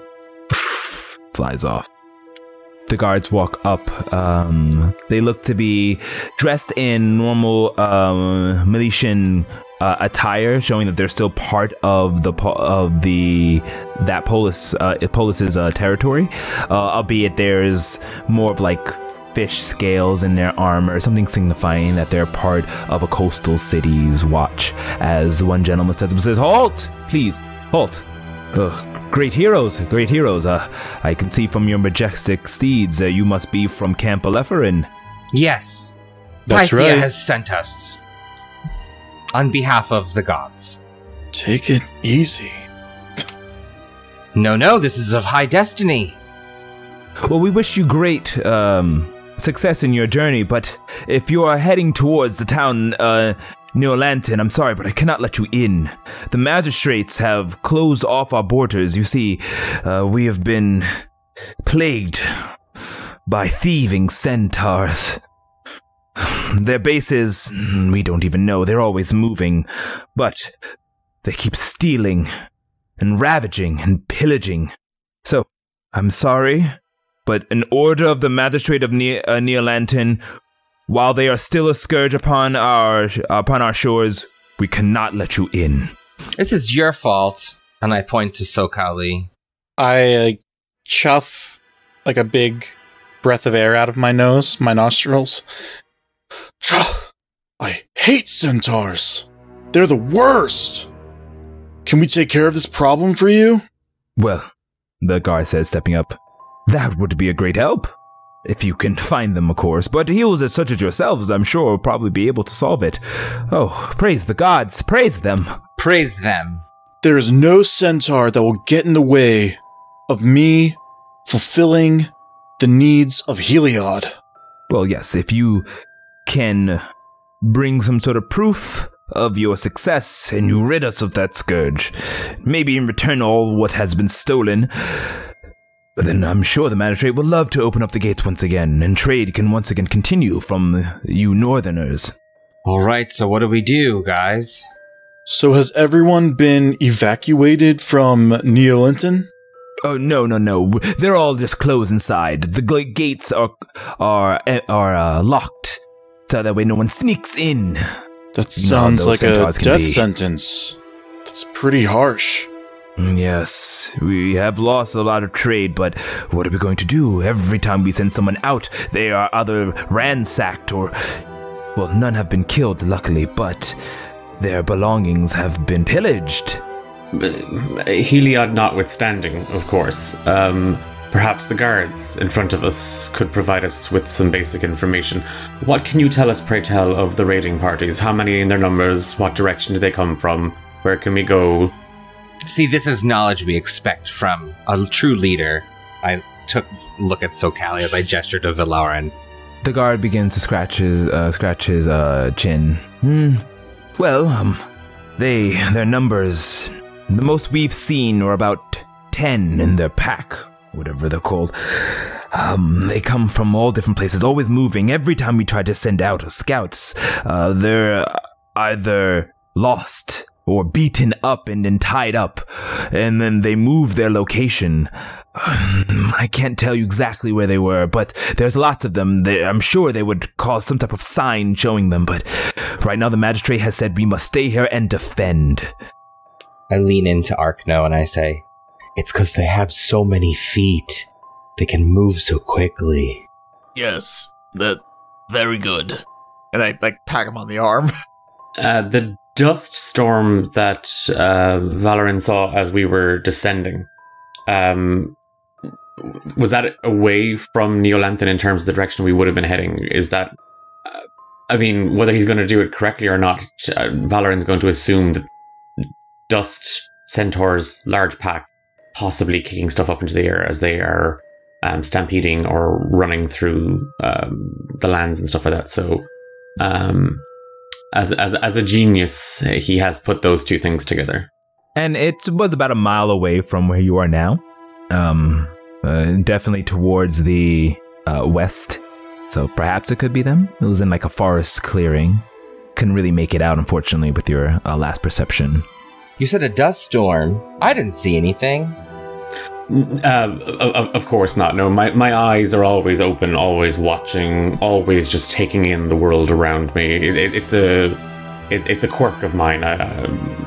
Speaker 1: Flies off. The guards walk up. Um, they look to be dressed in normal um, Militian uh, attire, showing that they're still part of the po- of the that Polis uh, Polis's uh, territory. Uh, albeit there's more of like fish scales in their armor, something signifying that they're part of a coastal city's watch. As one gentleman says, says "Halt, please, halt." Ugh. Great heroes, great heroes. Uh, I can see from your majestic steeds that uh, you must be from Camp Alepharin.
Speaker 9: Yes.
Speaker 6: That's
Speaker 9: Pythia
Speaker 6: right.
Speaker 9: has sent us. On behalf of the gods.
Speaker 6: Take it easy.
Speaker 9: No, no, this is of high destiny.
Speaker 1: Well, we wish you great um, success in your journey, but if you are heading towards the town uh, Neolanton, I'm sorry, but I cannot let you in. The magistrates have closed off our borders. You see, uh, we have been plagued by thieving centaurs. Their bases, we don't even know. They're always moving, but they keep stealing and ravaging and pillaging. So, I'm sorry, but an order of the magistrate of ne- uh, Neolanton, while they are still a scourge upon our upon our shores, we cannot let you in.
Speaker 9: This is your fault. And I point to Sokali.
Speaker 6: I uh, chuff like a big breath of air out of my nose, my nostrils. I hate centaurs. They're the worst. Can we take care of this problem for you?
Speaker 1: Well, the guard says, stepping up, that would be a great help. If you can find them, of course, but healers as such as yourselves, I'm sure, will probably be able to solve it. Oh, praise the gods, praise them.
Speaker 9: Praise them.
Speaker 6: There is no centaur that will get in the way of me fulfilling the needs of Heliod.
Speaker 1: Well, yes, if you can bring some sort of proof of your success and you rid us of that scourge, maybe in return all what has been stolen, then I'm sure the magistrate will love to open up the gates once again, and trade can once again continue from you northerners.
Speaker 9: All right, so what do we do, guys?
Speaker 6: So has everyone been evacuated from Neolinton?
Speaker 1: Oh, no, no, no. They're all just closed inside. The g- gates are are are uh, locked, so that way no one sneaks in.
Speaker 6: That sounds like a death
Speaker 1: be.
Speaker 6: sentence. That's pretty harsh.
Speaker 1: Yes, we have lost a lot of trade, but what are we going to do? Every time we send someone out, they are either ransacked or... Well, none have been killed, luckily, but their belongings have been pillaged.
Speaker 4: Heliod notwithstanding, of course. Um, perhaps the guards in front of us could provide us with some basic information. What can you tell us, pray tell, of the raiding parties? How many in their numbers? What direction do they come from? Where can we go?
Speaker 9: See, this is knowledge we expect from a true leader. I took a look at Sokali as I gestured to Valoran.
Speaker 1: The guard begins to scratch his, uh, scratch his uh, chin. Hmm. Well, um, they, their numbers, the most we've seen are about ten in their pack, whatever they're called. Um, they come from all different places, always moving. Every time we try to send out scouts, uh, they're either lost or beaten up and then tied up, and then they move their location. I can't tell you exactly where they were, but there's lots of them. They, I'm sure they would cause some type of sign showing them, but right now the magistrate has said we must stay here and defend.
Speaker 9: I lean into Arkno and I say, it's because they have so many feet. They can move so quickly.
Speaker 7: Yes, that very good.
Speaker 3: And I, like, pat him on the arm.
Speaker 4: Uh, the dust storm that uh, Valoran saw as we were descending, um, was that away from Neolanthan in terms of the direction we would have been heading? Is that, uh, I mean, whether he's going to do it correctly or not, uh, Valoran's going to assume that dust centaurs, large pack, possibly kicking stuff up into the air as they are um, stampeding or running through um, the lands and stuff like that. So, um... As as as a genius, he has put those two things together.
Speaker 1: And it was about a mile away from where you are now. Um, uh, definitely towards the uh, west. So perhaps it could be them. It was in like a forest clearing. Couldn't really make it out, unfortunately, with your uh, last perception.
Speaker 9: You said a dust storm. I didn't see anything.
Speaker 4: Uh, of, of course not. No, my, my eyes are always open, always watching, always just taking in the world around me. It, it, it's a it, it's a quirk of mine. Uh,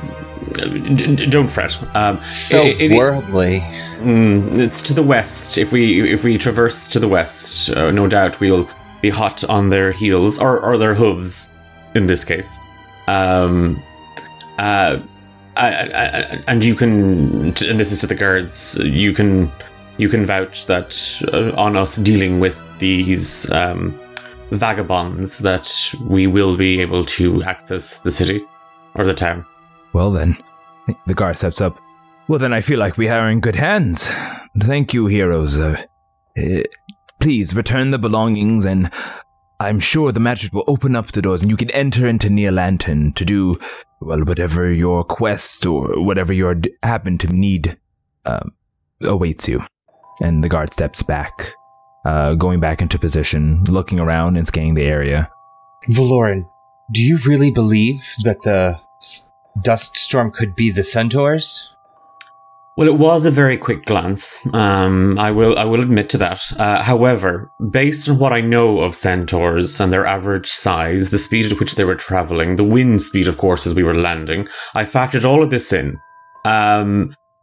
Speaker 4: d- d- don't fret. Um,
Speaker 9: so
Speaker 4: it, it,
Speaker 9: worldly.
Speaker 4: Mm, it's to the west. If we if we traverse to the west, uh, no doubt we'll be hot on their heels or, or their hooves. In this case, um, uh. I, I, and you can, and this is to the guards, you can you can vouch that uh, on us dealing with these um, vagabonds that we will be able to access the city or the town.
Speaker 1: Well then, the guard steps up. Well then I feel like we are in good hands. Thank you, heroes. Uh, uh, please return the belongings and I'm sure the magic will open up the doors and you can enter into Neolanthan to do, well, whatever your quest or whatever you d- happen to need uh, awaits you. And the guard steps back, uh, going back into position, looking around and scanning the area.
Speaker 9: Valoran, do you really believe that the s- dust storm could be the centaurs?
Speaker 4: Well, it was a very quick glance. Um, I will I will admit to that. Uh, however, based on what I know of centaurs and their average size, the speed at which they were traveling, the wind speed, of course, as we were landing, I factored all of this in. Um,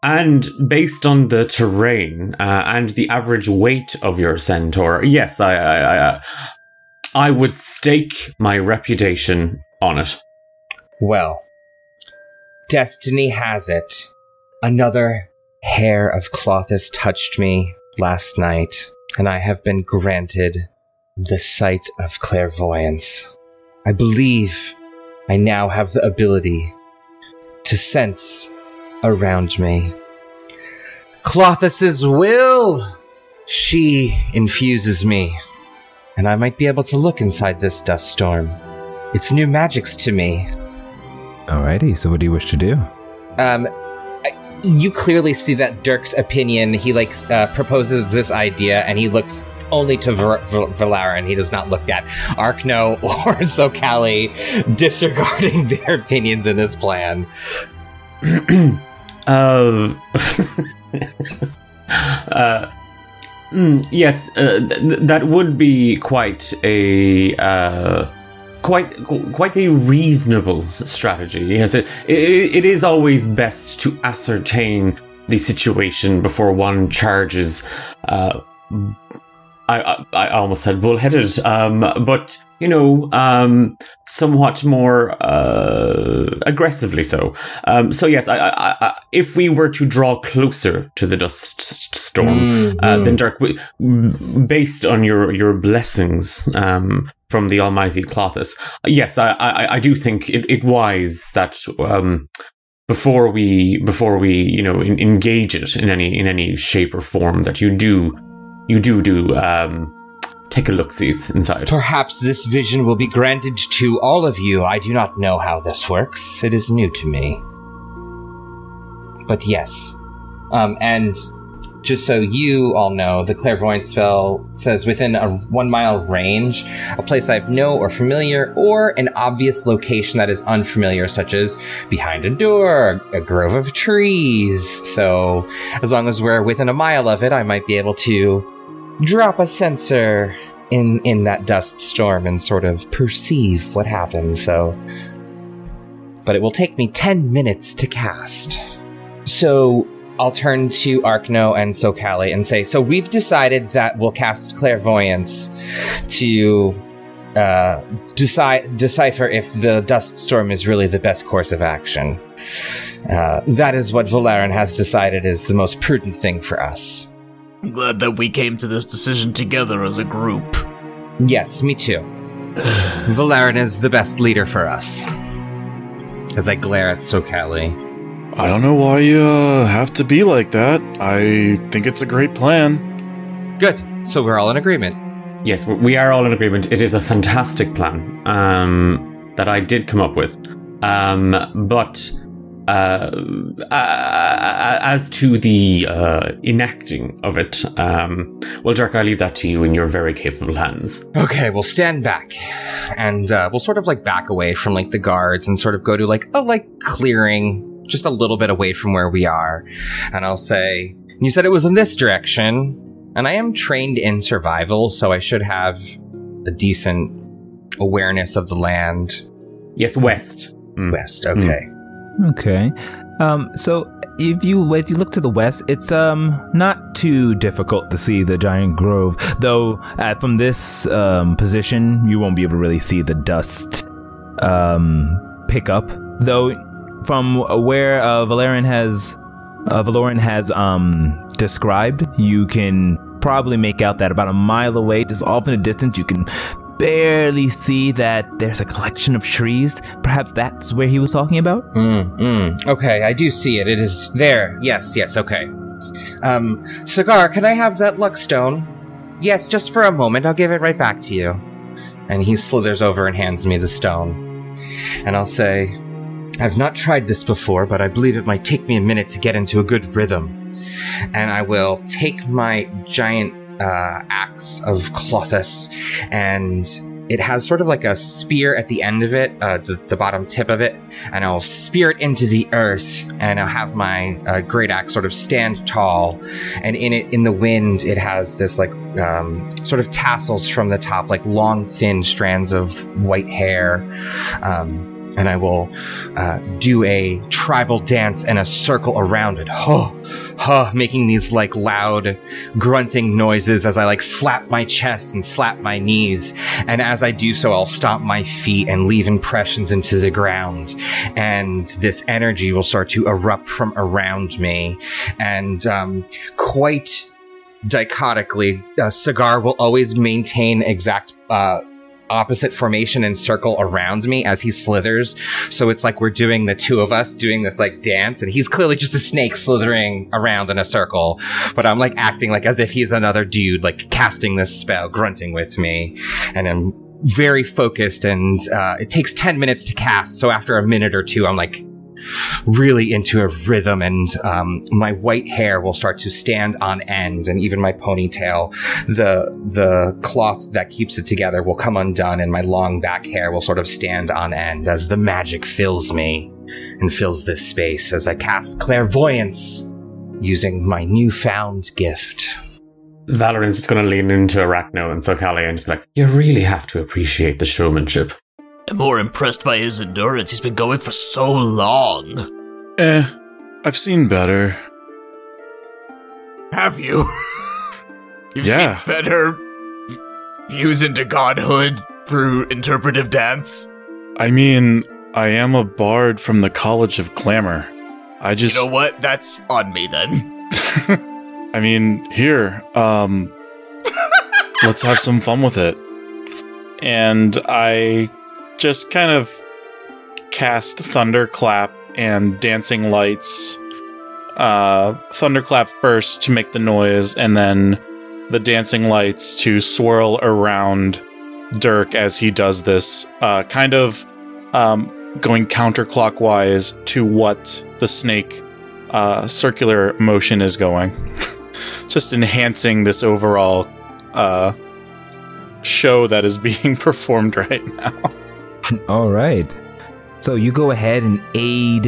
Speaker 4: and based on the terrain uh, and the average weight of your centaur, yes, I, I, I, I would stake my reputation on it.
Speaker 9: Well, destiny has it. Another hair of Clothis touched me last night, and I have been granted the sight of clairvoyance. I believe I now have the ability to sense around me. Clothis's will! She infuses me, and I might be able to look inside this dust storm. It's new magics to me.
Speaker 1: Alrighty, so what do you wish to do?
Speaker 9: Um, I- you clearly see that Dirk's opinion, he, like, uh, proposes this idea, and he looks only to Ver- Ver- Valarin. He does not look at Arkno or Sokali, disregarding their opinions in this plan.
Speaker 4: uh, uh, mm, yes, uh, th- that would be quite a uh, quite quite a reasonable s- strategy. Yes, it, it it is always best to ascertain the situation before one charges. Uh, I, I I almost said bullheaded, um, but you know, um, somewhat more uh, aggressively so. Um, so yes, I, I, I, if we were to draw closer to the dust storm, mm-hmm. uh, then Dirk, based on your your blessings um, from the Almighty Clothis, yes, I, I, I do think it, it wise that. Um, Before we, before we, you know, in, engage it in any in any shape or form, that you do, you do do um, take a look-sees inside.
Speaker 9: Perhaps this vision will be granted to all of you. I do not know how this works. It is new to me. But yes, um, and just so you all know, the clairvoyance spell says within a one-mile range, a place I know or familiar, or an obvious location that is unfamiliar, such as behind a door, a grove of trees. So as long as we're within a mile of it, I might be able to drop a sensor in, in that dust storm and sort of perceive what happens. So, but it will take me ten minutes to cast. So I'll turn to Arkno and Sokali and say, so we've decided that we'll cast Clairvoyance to uh, deci- decipher if the dust storm is really the best course of action. Uh, that is what Valarin has decided is the most prudent thing for us.
Speaker 7: I'm glad that we came to this decision together as a group.
Speaker 9: Yes, me too. Valarin is the best leader for us. As I glare at Sokali.
Speaker 6: I don't know why you uh, have to be like that. I think it's a great plan.
Speaker 9: Good. So we're all in agreement.
Speaker 4: Yes, we are all in agreement. It is a fantastic plan um, that I did come up with. Um, but uh, uh, as to the uh, enacting of it, um, well, Dirk, I leave that to you in your very capable hands.
Speaker 9: Okay, we'll stand back. And uh, we'll sort of like back away from like the guards and sort of go to like a like clearing just a little bit away from where we are. And I'll say, you said it was in this direction, and I am trained in survival, so I should have a decent awareness of the land.
Speaker 4: Yes, west.
Speaker 9: Mm. West, okay.
Speaker 1: Mm. Okay. Um, so if you if you look to the west, it's um not too difficult to see the giant grove, though uh, from this um, position, you won't be able to really see the dust um, pick up, though. From where uh, Valerian has, uh, Valoran has um, described, you can probably make out that about a mile away, just off in the distance, you can barely see that there's a collection of trees. Perhaps that's where he was talking about?
Speaker 9: Mm, mm. Okay, I do see it. It is there. Yes, yes, okay. Um, Cigar, can I have that luck stone? Yes, just for a moment. I'll give it right back to you. And he slithers over and hands me the stone. And I'll say, I've not tried this before, but I believe it might take me a minute to get into a good rhythm. And I will take my giant uh, axe of Clothis, and it has sort of like a spear at the end of it, uh, the, the bottom tip of it, and I'll spear it into the earth, and I'll have my uh, great axe sort of stand tall, and in it, in the wind, it has this like um, sort of tassels from the top, like long, thin strands of white hair. Um, and I will uh, do a tribal dance and a circle around it. Huh, huh, making these like loud grunting noises as I like slap my chest and slap my knees. And as I do so, I'll stomp my feet and leave impressions into the ground. And this energy will start to erupt from around me. And um, quite dichotically, uh, Cigar will always maintain exact uh, opposite formation and circle around me as he slithers. So it's like we're doing the two of us doing this like dance, and he's clearly just a snake slithering around in a circle, but I'm like acting like as if he's another dude like casting this spell, grunting with me, and I'm very focused, and uh, it takes ten minutes to cast, so after a minute or two I'm like really into a rhythm, and um, my white hair will start to stand on end, and even my ponytail, the the cloth that keeps it together, will come undone, and my long back hair will sort of stand on end as the magic fills me and fills this space as I cast clairvoyance using my newfound gift.
Speaker 4: Valorant's just going to lean into Arachno and Sokali and just be like, you really have to appreciate the showmanship.
Speaker 7: I'm more impressed by his endurance. He's been going for so long.
Speaker 6: Eh, I've seen better.
Speaker 10: Have you? You've
Speaker 6: Yeah.
Speaker 10: seen better views into godhood through interpretive dance?
Speaker 6: I mean, I am a bard from the College of Glamour. I just...
Speaker 10: You know what? That's on me then.
Speaker 6: I mean, here, um... let's have some fun with it. And I just kind of cast Thunderclap and Dancing Lights. Uh, Thunderclap first to make the noise, and then the Dancing Lights to swirl around Dirk as he does this, uh, kind of um, going counterclockwise to what the snake uh, circular motion is going. Just enhancing this overall uh, show that is being performed right now.
Speaker 1: All right. So you go ahead and aid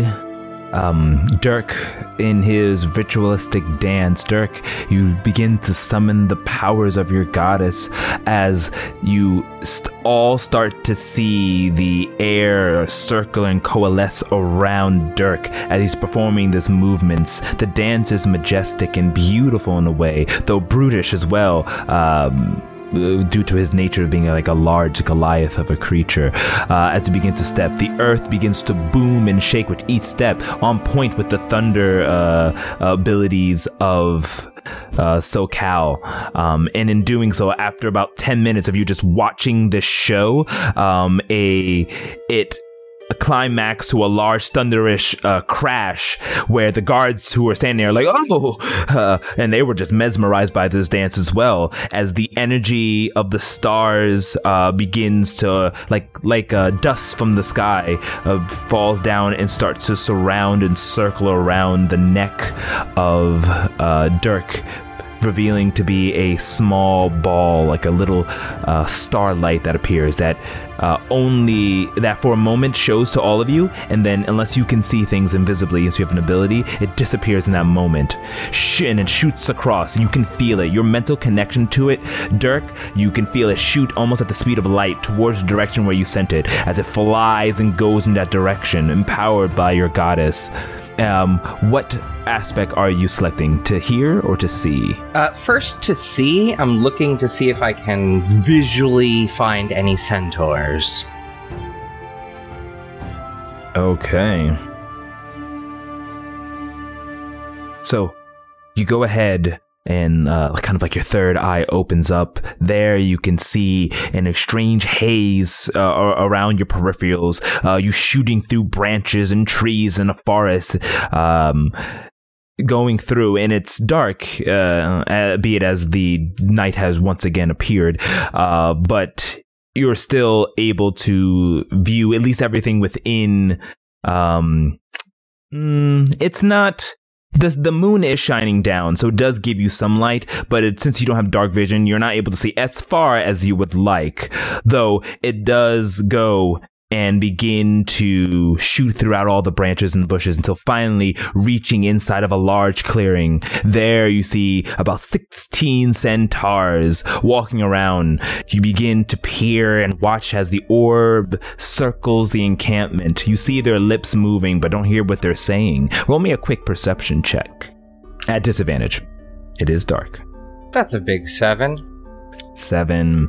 Speaker 1: um, Dirk in his ritualistic dance. Dirk, you begin to summon the powers of your goddess as you st- all start to see the air circle and coalesce around Dirk as he's performing these movements. The dance is majestic and beautiful in a way, though brutish as well. Um... due to his nature of being like a large Goliath of a creature. Uh, as he begins to step, the earth begins to boom and shake with each step, on point with the thunder uh, abilities of uh, SoCal. Um, and in doing so, after about ten minutes of you just watching this show, um, a it a climax to a large thunderish uh, crash where the guards who were standing there are like, oh, uh, and they were just mesmerized by this dance as well, as the energy of the stars uh, begins to, like like uh, dust from the sky, uh, falls down and starts to surround and circle around the neck of uh, Dirk, revealing to be a small ball, like a little uh, starlight that appears that uh, only that for a moment shows to all of you, and then unless you can see things invisibly, as you have an ability, it disappears in that moment. Sh- and it shoots across, and you can feel it. Your mental connection to it, Dirk, you can feel it shoot almost at the speed of light towards the direction where you sent it, as it flies and goes in that direction, empowered by your goddess. Um, what aspect are you selecting, to hear or to see?
Speaker 9: Uh, first, to see. I'm looking to see if I can visually find any centaurs.
Speaker 1: Okay. So, you go ahead and uh, kind of like your third eye opens up. There you can see an strange haze uh, around your peripherals. Uh, you shooting through branches and trees in a forest, um, going through, and it's dark, uh, uh, be it as the night has once again appeared, uh, but you're still able to view at least everything within. Um, mm, it's not... The, the moon is shining down, so it does give you some light, but it, since you don't have dark vision, you're not able to see as far as you would like, though it does go and begin to shoot throughout all the branches and bushes until finally reaching inside of a large clearing. There you see about sixteen centaurs walking around. You begin to peer and watch as the orb circles the encampment. You see their lips moving, but don't hear what they're saying. Roll me a quick perception check. At disadvantage. It is dark.
Speaker 9: That's a big seven.
Speaker 1: Seven.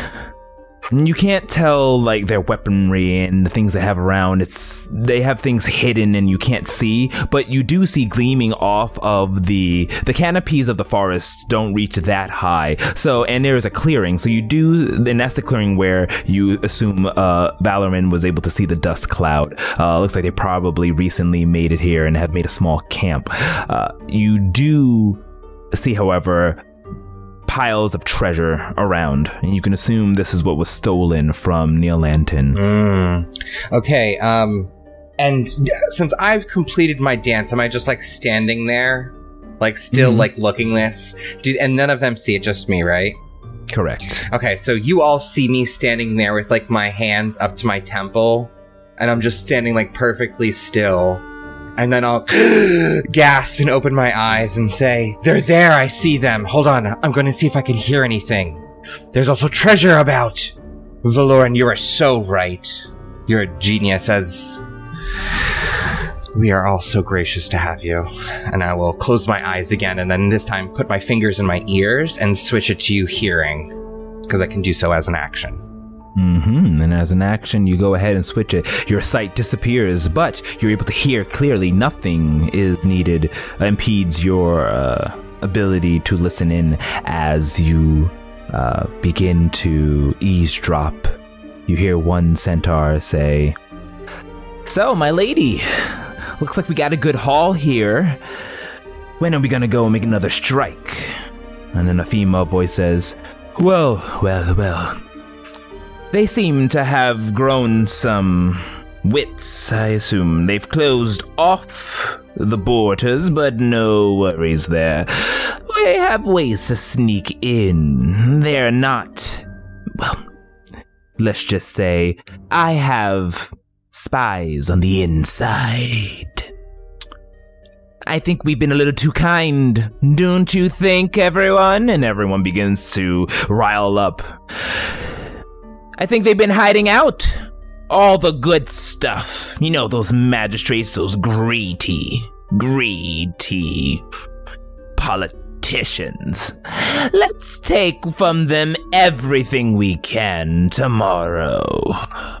Speaker 1: You can't tell, like, their weaponry and the things they have around. It's they have things hidden and you can't see, but you do see gleaming off of the the canopies of the forest don't reach that high. So, and there is a clearing. So you do, and that's the clearing where you assume uh, Valoran was able to see the dust cloud. Uh, looks like they probably recently made it here and have made a small camp. Uh, you do see, however, piles of treasure around, and you can assume this is what was stolen from Neil Lanton.
Speaker 9: Mm. Okay, um, and since I've completed my dance, am I just like standing there, like still mm. like looking this? Dude, and none of them see it, just me, right?
Speaker 1: Correct.
Speaker 9: Okay, so you all see me standing there with like my hands up to my temple, and I'm just standing like perfectly still. And then I'll gasp and open my eyes and say, "They're there, I see them. Hold on, I'm going to see if I can hear anything. There's also treasure about." Valoran, you are so right. You're a genius, as we are all so gracious to have you. And I will close my eyes again, and then this time put my fingers in my ears and switch it to you hearing, because I can do so as an action.
Speaker 1: Mm-hmm. And as an action, you go ahead and switch it. Your sight disappears, but you're able to hear clearly. Nothing is needed, uh, impedes your uh, ability to listen in as you uh, begin to eavesdrop. You hear one centaur say, "So, my lady, looks like we got a good haul here. When are we gonna go and make another strike?" And then a female voice says, "Well, well, well. They seem to have grown some wits, I assume. They've closed off the borders, but no worries there. We have ways to sneak in. They're not... Well, let's just say I have spies on the inside. I think we've been a little too kind, don't you think, everyone?" And everyone begins to rile up. "I think they've been hiding out. All the good stuff. You know, those magistrates, those greedy, greedy politicians. Let's take from them everything we can tomorrow.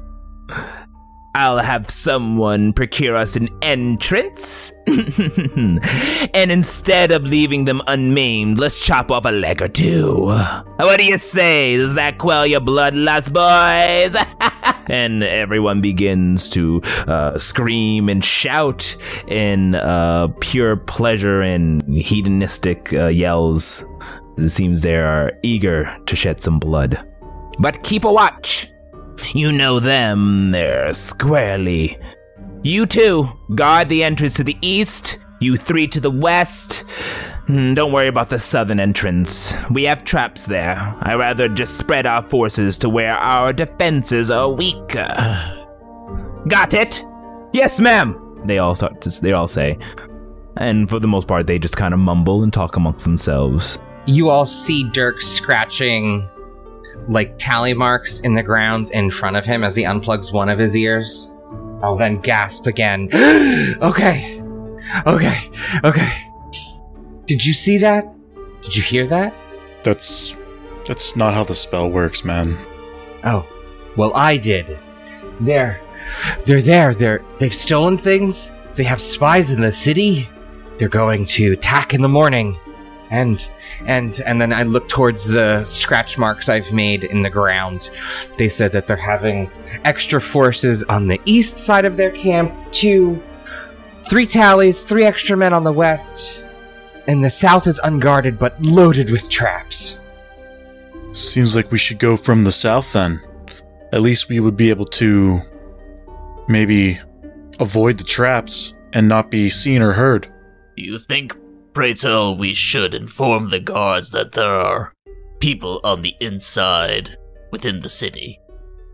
Speaker 1: I'll have someone procure us an entrance, and instead of leaving them unmaimed, let's chop off a leg or two. What do you say? Does that quell your bloodlust, boys?" And everyone begins to uh, scream and shout in uh, pure pleasure and hedonistic uh, yells. It seems they are eager to shed some blood. But keep a watch. You know them, they're squarely. You two, guard the entrance to the east, you three to the west. Don't worry about the southern entrance. We have traps there. I'd rather just spread our forces to where our defenses are weaker. Got it? Yes, ma'am, they all start to, they all say. And for the most part, they just kind of mumble and talk amongst themselves.
Speaker 9: You all see Dirk scratching like tally marks in the ground in front of him as he unplugs one of his ears. I'll then gasp again. Okay, okay, okay. Did you see that? Did you hear that?
Speaker 6: That's... that's not how the spell works, man.
Speaker 9: Oh, well, I did. They're... they're there. They're... they've stolen things. They have spies in the city. They're going to attack in the morning. And... And and then I look towards the scratch marks I've made in the ground. They said that they're having extra forces on the east side of their camp, two, three tallies, three extra men on the west, and the south is unguarded but loaded with traps.
Speaker 6: Seems like we should go from the south then. At least we would be able to maybe avoid the traps and not be seen or heard.
Speaker 7: Do you think, pray tell, we should inform the guards that there are people on the inside within the city?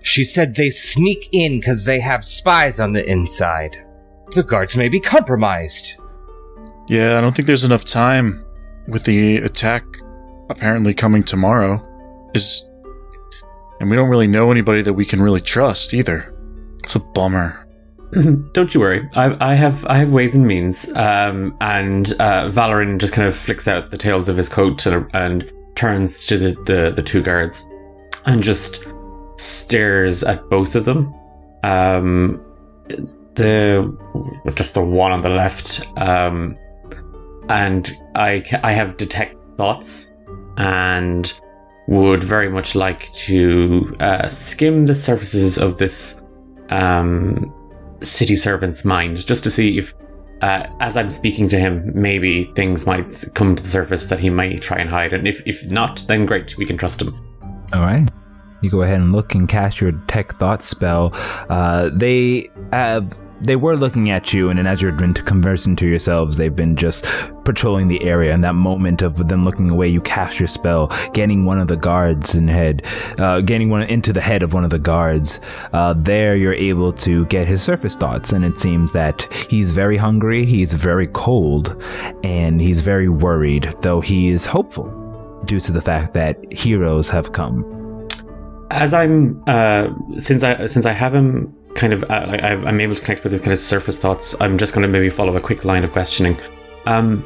Speaker 9: She said they sneak in because they have spies on the inside. The guards may be compromised.
Speaker 6: Yeah, I don't think there's enough time with the attack apparently coming tomorrow. Is and we don't really know anybody that we can really trust either. It's a bummer.
Speaker 4: Don't you worry. I, I have I have ways and means. Um, and uh, Valoran just kind of flicks out the tails of his coat and, and turns to the, the, the two guards and just stares at both of them. Um, the just the one on the left. Um, and I I have detect thoughts and would very much like to uh, skim the surfaces of this um, city servant's mind, just to see if, uh, as I'm speaking to him, maybe things might come to the surface that he may try and hide. And if, if not, then great, we can trust him.
Speaker 1: All right. You go ahead and look and cast your Detect Thought spell. Uh, they have... They were looking at you, and then as you've been conversing to yourselves, they've been just patrolling the area. In that moment of them looking away, you cast your spell, getting one of the guards in the head, uh, getting one into the head of one of the guards. Uh, there, you're able to get his surface thoughts, and it seems that he's very hungry, he's very cold, and he's very worried, though he is hopeful due to the fact that heroes have come.
Speaker 4: As I'm, uh, since I since I have him. Kind of, uh, I, I'm able to connect with his kind of surface thoughts. I'm just going to maybe follow a quick line of questioning. Um,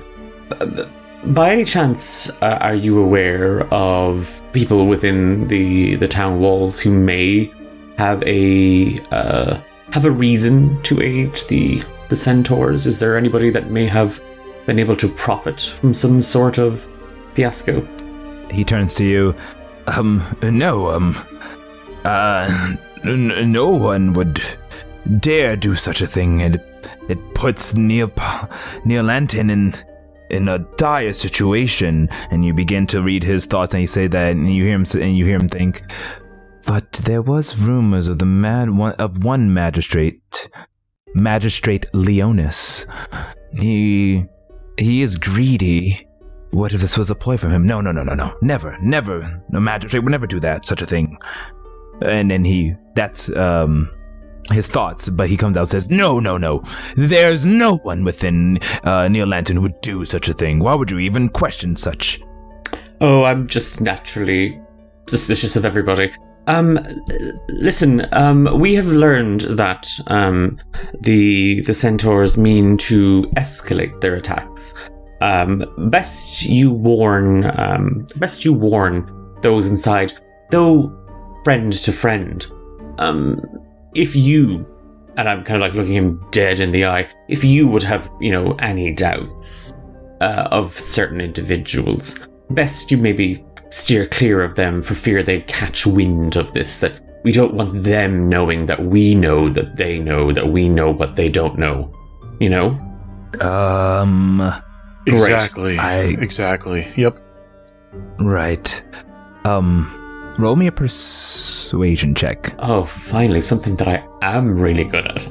Speaker 4: by any chance, uh, are you aware of people within the the town walls who may have a uh, have a reason to aid the the centaurs? Is there anybody that may have been able to profit from some sort of fiasco?
Speaker 1: He turns to you. Um, no, um, uh. N- no one would dare do such a thing. It it puts Neil Neolantin in in a dire situation. And you begin to read his thoughts, and you say that, and you hear him and you hear him think. But there was rumors of the mad one of one magistrate, Magistrate Leonis. He he is greedy. What if this was a ploy from him? No, no, no, no, no. Never, never. A magistrate would never do that. Such a thing. And then he, that's um, his thoughts, but he comes out and says, no, no, no, there's no one within uh, Neolantin who would do such a thing. Why would you even question such?
Speaker 4: Oh, I'm just naturally suspicious of everybody. Um, listen, um, we have learned that um, the the centaurs mean to escalate their attacks. Um, best you warn, um, best you warn those inside, though. Friend to friend. Um, if you, and I'm kind of like looking him dead in the eye, if you would have, you know, any doubts uh, of certain individuals, best you maybe steer clear of them for fear they'd catch wind of this, that we don't want them knowing that we know that they know that we know what they don't know. You know?
Speaker 1: Um...
Speaker 6: Exactly.
Speaker 1: I,
Speaker 6: exactly. Yep.
Speaker 1: Right. Um... Roll me a persuasion check.
Speaker 4: Oh, finally, something that I am really good at.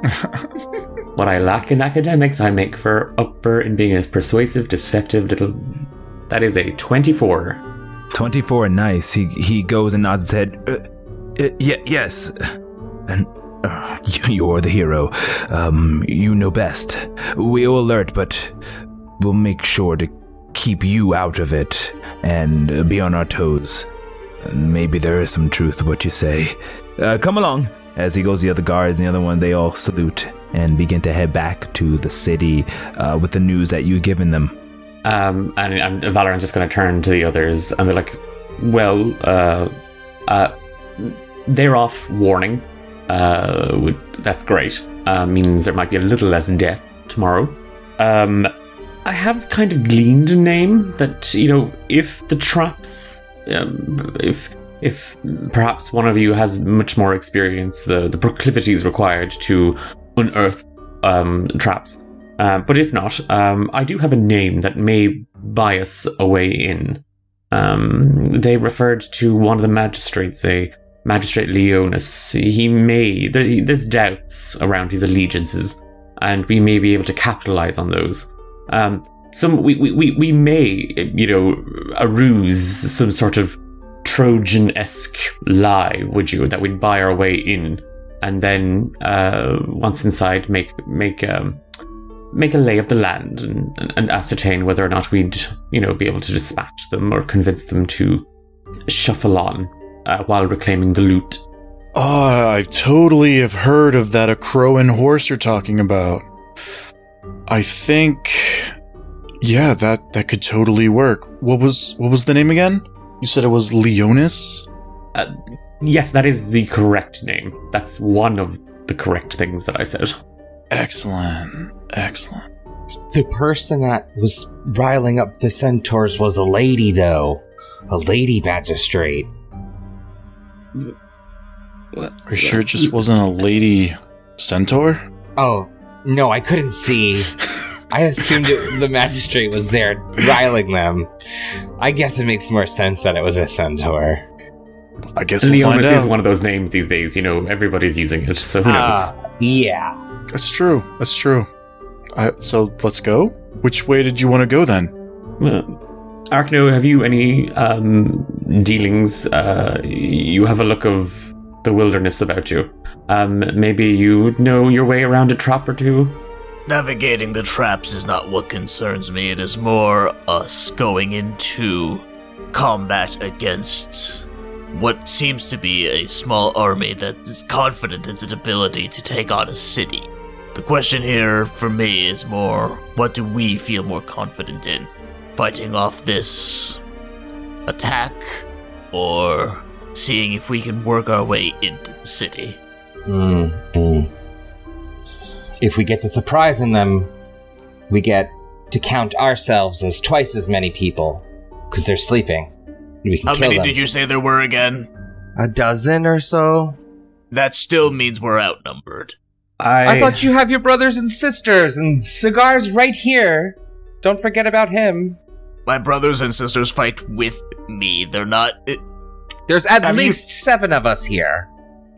Speaker 4: What I lack in academics, I make for upper in being a persuasive, deceptive little... That is a twenty-four.
Speaker 1: twenty-four, nice. He he goes and nods his head. Uh, uh, yeah, yes. And uh, you're the hero. Um, you know best. We'll alert, but we'll make sure to keep you out of it and be on our toes. Maybe there is some truth to what you say. Uh, come along. As he goes, the other guards and the other one, they all salute and begin to head back to the city uh, with the news that you've given them.
Speaker 4: Um, and, and Valoran's just going to turn to the others and be like, well, uh, uh, they're off warning. Uh, would, that's great. Uh, means there might be a little less death tomorrow. Um, I have kind of gleaned a name that, you know, if the traps... Um, if if perhaps one of you has much more experience, the, the proclivities required to unearth um, traps. Uh, but if not, um, I do have a name that may buy us a way in. Um, they referred to one of the magistrates, a Magistrate Leonis. He may... There, there's doubts around his allegiances, and we may be able to capitalize on those. Um, some we, we, we may, you know, a ruse, some sort of Trojan-esque lie, would you? That we'd buy our way in, and then uh, once inside, make make um, make a lay of the land and, and, and ascertain whether or not we'd, you know, be able to dispatch them or convince them to shuffle on uh, while reclaiming the loot.
Speaker 6: Oh, I totally have heard of that a crow and horse you're talking about. I think, yeah, that that could totally work. What was what was the name again? You said it was Leonis?
Speaker 4: Uh, yes, that is the correct name. That's one of the correct things that I said.
Speaker 6: Excellent. Excellent.
Speaker 9: The person that was riling up the centaurs was a lady, though. A lady magistrate.
Speaker 6: Are you sure it just wasn't a lady centaur?
Speaker 9: Oh, no, I couldn't see. I assumed it, the magistrate was there riling them. I guess it makes more sense that it was a centaur.
Speaker 6: I guess we'll find
Speaker 4: Leonis
Speaker 6: out.
Speaker 4: is one of those names these days. You know, everybody's using it, so who knows?
Speaker 9: Uh, yeah.
Speaker 6: That's true. That's true. Uh, so let's go? Which way did you want to go then?
Speaker 4: Well, Arkno, have you any um, dealings? Uh, you have a look of the wilderness about you. Um, maybe you know your way around a trap or two?
Speaker 7: Navigating the traps is not what concerns me. It is more us going into combat against what seems to be a small army that is confident in its ability to take on a city. The question here for me is more, what do we feel more confident in? Fighting off this attack, or seeing if we can work our way into the city?
Speaker 9: Mm-hmm. If we get to surprising them, we get to count ourselves as twice as many people, because they're sleeping. We can
Speaker 7: How
Speaker 9: kill
Speaker 7: many
Speaker 9: them.
Speaker 7: did you say there were again?
Speaker 9: A dozen or so?
Speaker 7: That still means we're outnumbered.
Speaker 9: I thought you have your brothers and sisters, and Cigar's right here. Don't forget about him.
Speaker 7: My brothers and sisters fight with me. They're not... It,
Speaker 9: There's at
Speaker 7: Have you-
Speaker 9: least seven of us here.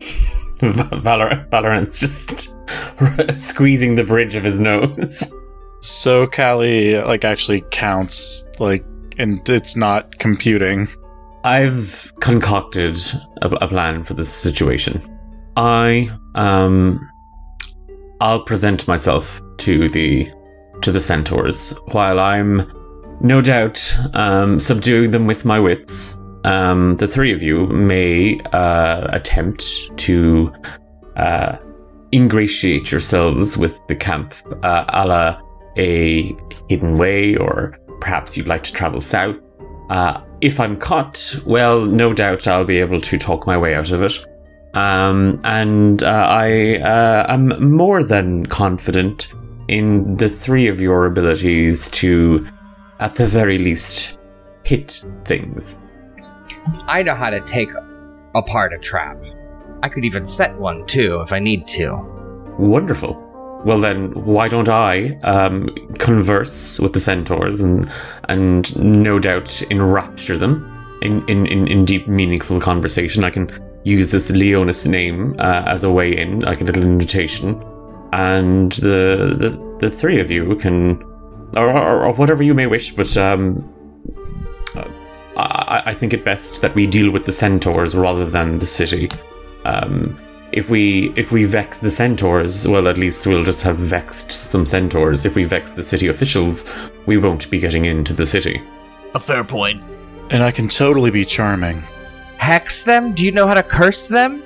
Speaker 4: Valor- Valorant's just squeezing the bridge of his nose.
Speaker 6: So Callie, like, actually counts, like, and it's not computing.
Speaker 4: I've concocted a, a plan for this situation. I, um... I'll present myself to the to the centaurs, while I'm no doubt um, subduing them with my wits. Um, the three of you may uh, attempt to uh, ingratiate yourselves with the camp, uh, a la a hidden way, or perhaps you'd like to travel south. Uh, if I'm caught, well, no doubt I'll be able to talk my way out of it. Um, and uh, I uh, am more than confident in the three of your abilities to, at the very least, hit things.
Speaker 9: I know how to take apart a trap. I could even set one, too, if I need to.
Speaker 4: Wonderful. Well then, why don't I um, converse with the centaurs and and no doubt enrapture them in, in, in, in deep, meaningful conversation. I can use this Leonis name uh, as a way in, like a little invitation, and the the, the three of you can, or, or, or whatever you may wish, but um, uh, I, I think it best that we deal with the centaurs rather than the city. Um, if we if we vex the centaurs, well, at least we'll just have vexed some centaurs. If we vex the city officials, we won't be getting into the city.
Speaker 7: A fair point.
Speaker 6: And I can totally be charming.
Speaker 9: Hex them? Do you know how to curse them?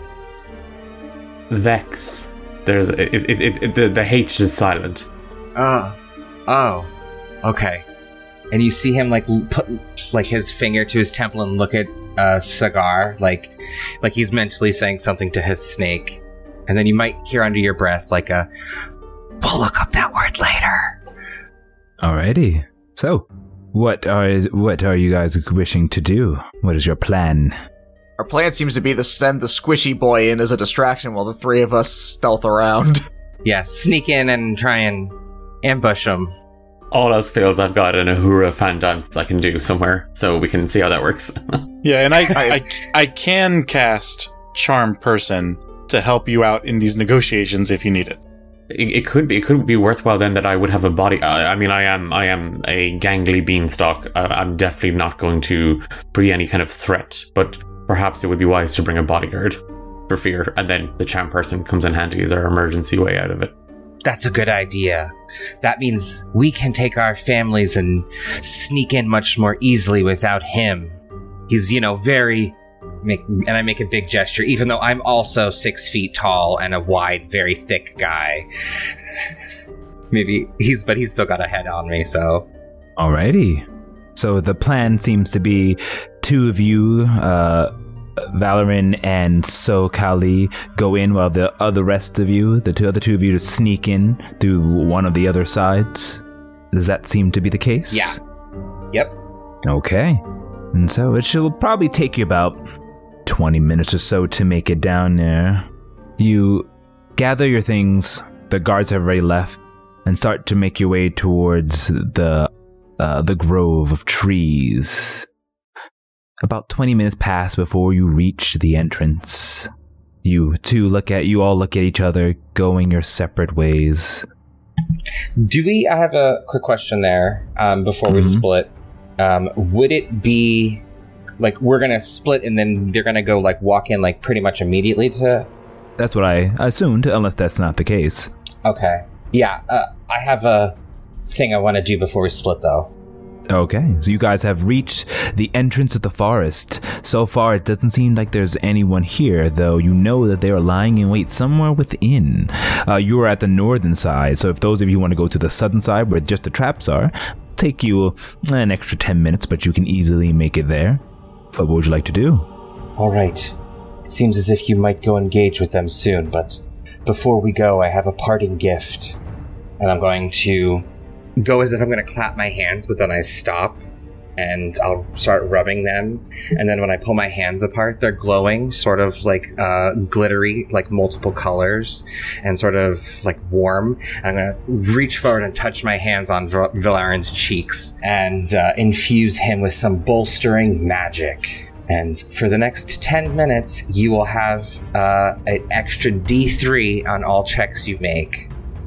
Speaker 4: Vex. There's it, it, it, it, the the H is silent.
Speaker 9: Oh. Oh. Okay. And you see him, like, l- put, like, his finger to his temple and look at uh, Cigar, like, like he's mentally saying something to his snake. And then you might hear under your breath, like, a, we'll look up that word later.
Speaker 1: Alrighty. So, what are what are you guys wishing to do? What is your plan?
Speaker 3: Our plan seems to be to send the squishy boy in as a distraction while the three of us stealth around.
Speaker 9: Yeah, sneak in and try and ambush him.
Speaker 4: All else fails, I've got an Ahura fan dance I can do somewhere, so we can see how that works.
Speaker 6: Yeah, and I, I, I can cast Charm Person to help you out in these negotiations if you need it.
Speaker 4: it, it could be it could be worthwhile then that I would have a body. Uh, I mean, I am I am a gangly beanstalk. Uh, I'm definitely not going to be any kind of threat, but perhaps it would be wise to bring a bodyguard for fear, and then the charm person comes in handy as our emergency way out of it.
Speaker 9: That's a good idea. That means we can take our families and sneak in much more easily without him. He's, you know, very... Make, and I make a big gesture, even though I'm also six feet tall and a wide, very thick guy. Maybe he's... But he's still got a head on me, so...
Speaker 1: Alrighty. So the plan seems to be two of you... Uh, Valoran and So Kali go in while the other rest of you, the two other two of you, to sneak in through one of the other sides. Does that seem to be the case?
Speaker 9: Yeah. Yep.
Speaker 1: Okay. And so it shall probably take you about twenty minutes or so to make it down there. You gather your things, the guards have already left, and start to make your way towards the uh, the grove of trees. About twenty minutes pass before you reach the entrance. You two look at, you all look at each other, going your separate ways.
Speaker 9: Do we, I have a quick question there, um, before mm-hmm. we split. Um, would it be, like, we're gonna split and then they're gonna go, like, walk in, like, pretty much immediately to...
Speaker 1: That's what I assumed, unless that's not the case.
Speaker 9: Okay. Yeah, uh, I have a thing I want to do before we split, though.
Speaker 1: Okay, so you guys have reached the entrance of the forest. So far, it doesn't seem like there's anyone here, though you know that they are lying in wait somewhere within. Uh, you are at the northern side, so if those of you want to go to the southern side where just the traps are, it'll take you an extra ten minutes, but you can easily make it there. But what would you like to do?
Speaker 9: All right. It seems as if you might go engage with them soon, but before we go, I have a parting gift. And I'm going to... go as if I'm going to clap my hands, but then I stop and I'll start rubbing them. And then when I pull my hands apart, they're glowing, sort of like uh, glittery, like multiple colors, and sort of like warm. And I'm going to reach forward and touch my hands on v- Valarin's cheeks and uh, infuse him with some bolstering magic. And for the next ten minutes, you will have uh, an extra D three on all checks you make.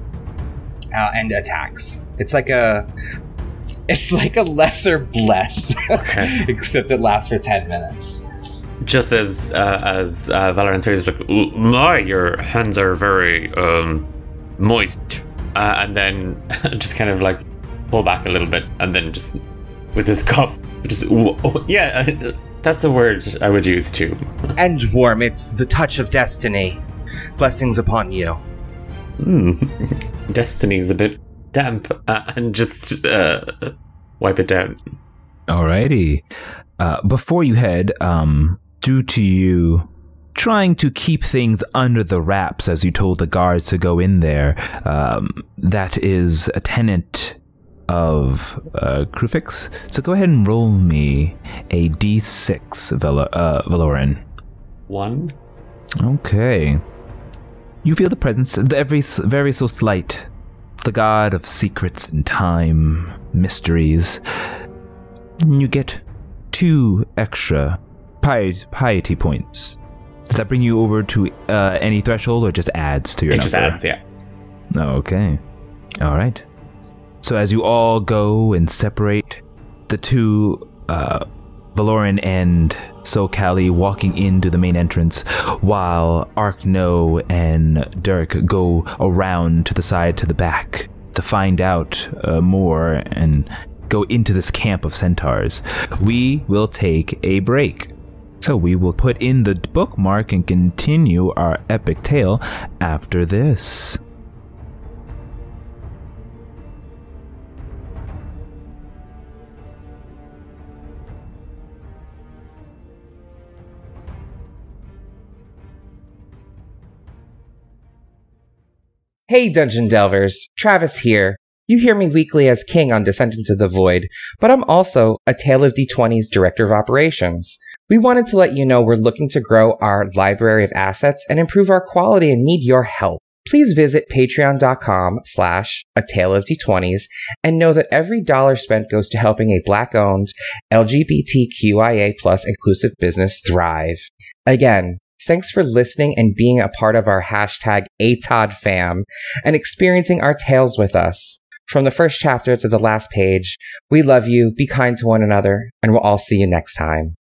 Speaker 9: Uh, and attacks. It's like a, it's like a lesser bless,
Speaker 4: okay.
Speaker 9: Except it lasts for ten minutes.
Speaker 4: Just as uh, as uh, Valorant says, like, my, your hands are very um, moist, uh, and then just kind of like pull back a little bit, and then just with his cough, just oh, yeah, that's a word I would use too.
Speaker 9: And warm. It's the touch of destiny. Blessings upon you.
Speaker 4: Hmm. Destiny's a bit damp, uh, and just uh, wipe it down.
Speaker 1: Alrighty. Uh, before you head, um, due to you trying to keep things under the wraps as you told the guards to go in there, um, that is a tenet of uh, Krufix. So go ahead and roll me a d six, Val- uh, Valoran.
Speaker 4: One.
Speaker 1: Okay. You feel the presence, the every, very so slight, the god of secrets and time, mysteries. You get two extra piety, piety points. Does that bring you over to uh, any threshold, or just adds to your
Speaker 4: it
Speaker 1: number?
Speaker 4: It just adds, yeah.
Speaker 1: Okay. All right. So as you all go and separate, the two... Uh, Valoran and So Kali walking into the main entrance, while Arkno and Dirk go around to the side to the back to find out uh, more and go into this camp of centaurs. We will take a break. So we will put in the bookmark and continue our epic tale after this.
Speaker 9: Hey Dungeon Delvers, Travis here. You hear me weekly as King on Descent into the Void, but I'm also a Tale of D twenty's Director of Operations. We wanted to let you know we're looking to grow our library of assets and improve our quality and need your help. Please visit patreon.com slash a tale of D20s and know that every dollar spent goes to helping a Black-owned, L G B T Q I A plus inclusive business thrive. Again, Thanks for listening and being a part of our hashtag A T O D fam and experiencing our tales with us. From the first chapter to the last page, we love you, be kind to one another, and we'll all see you next time.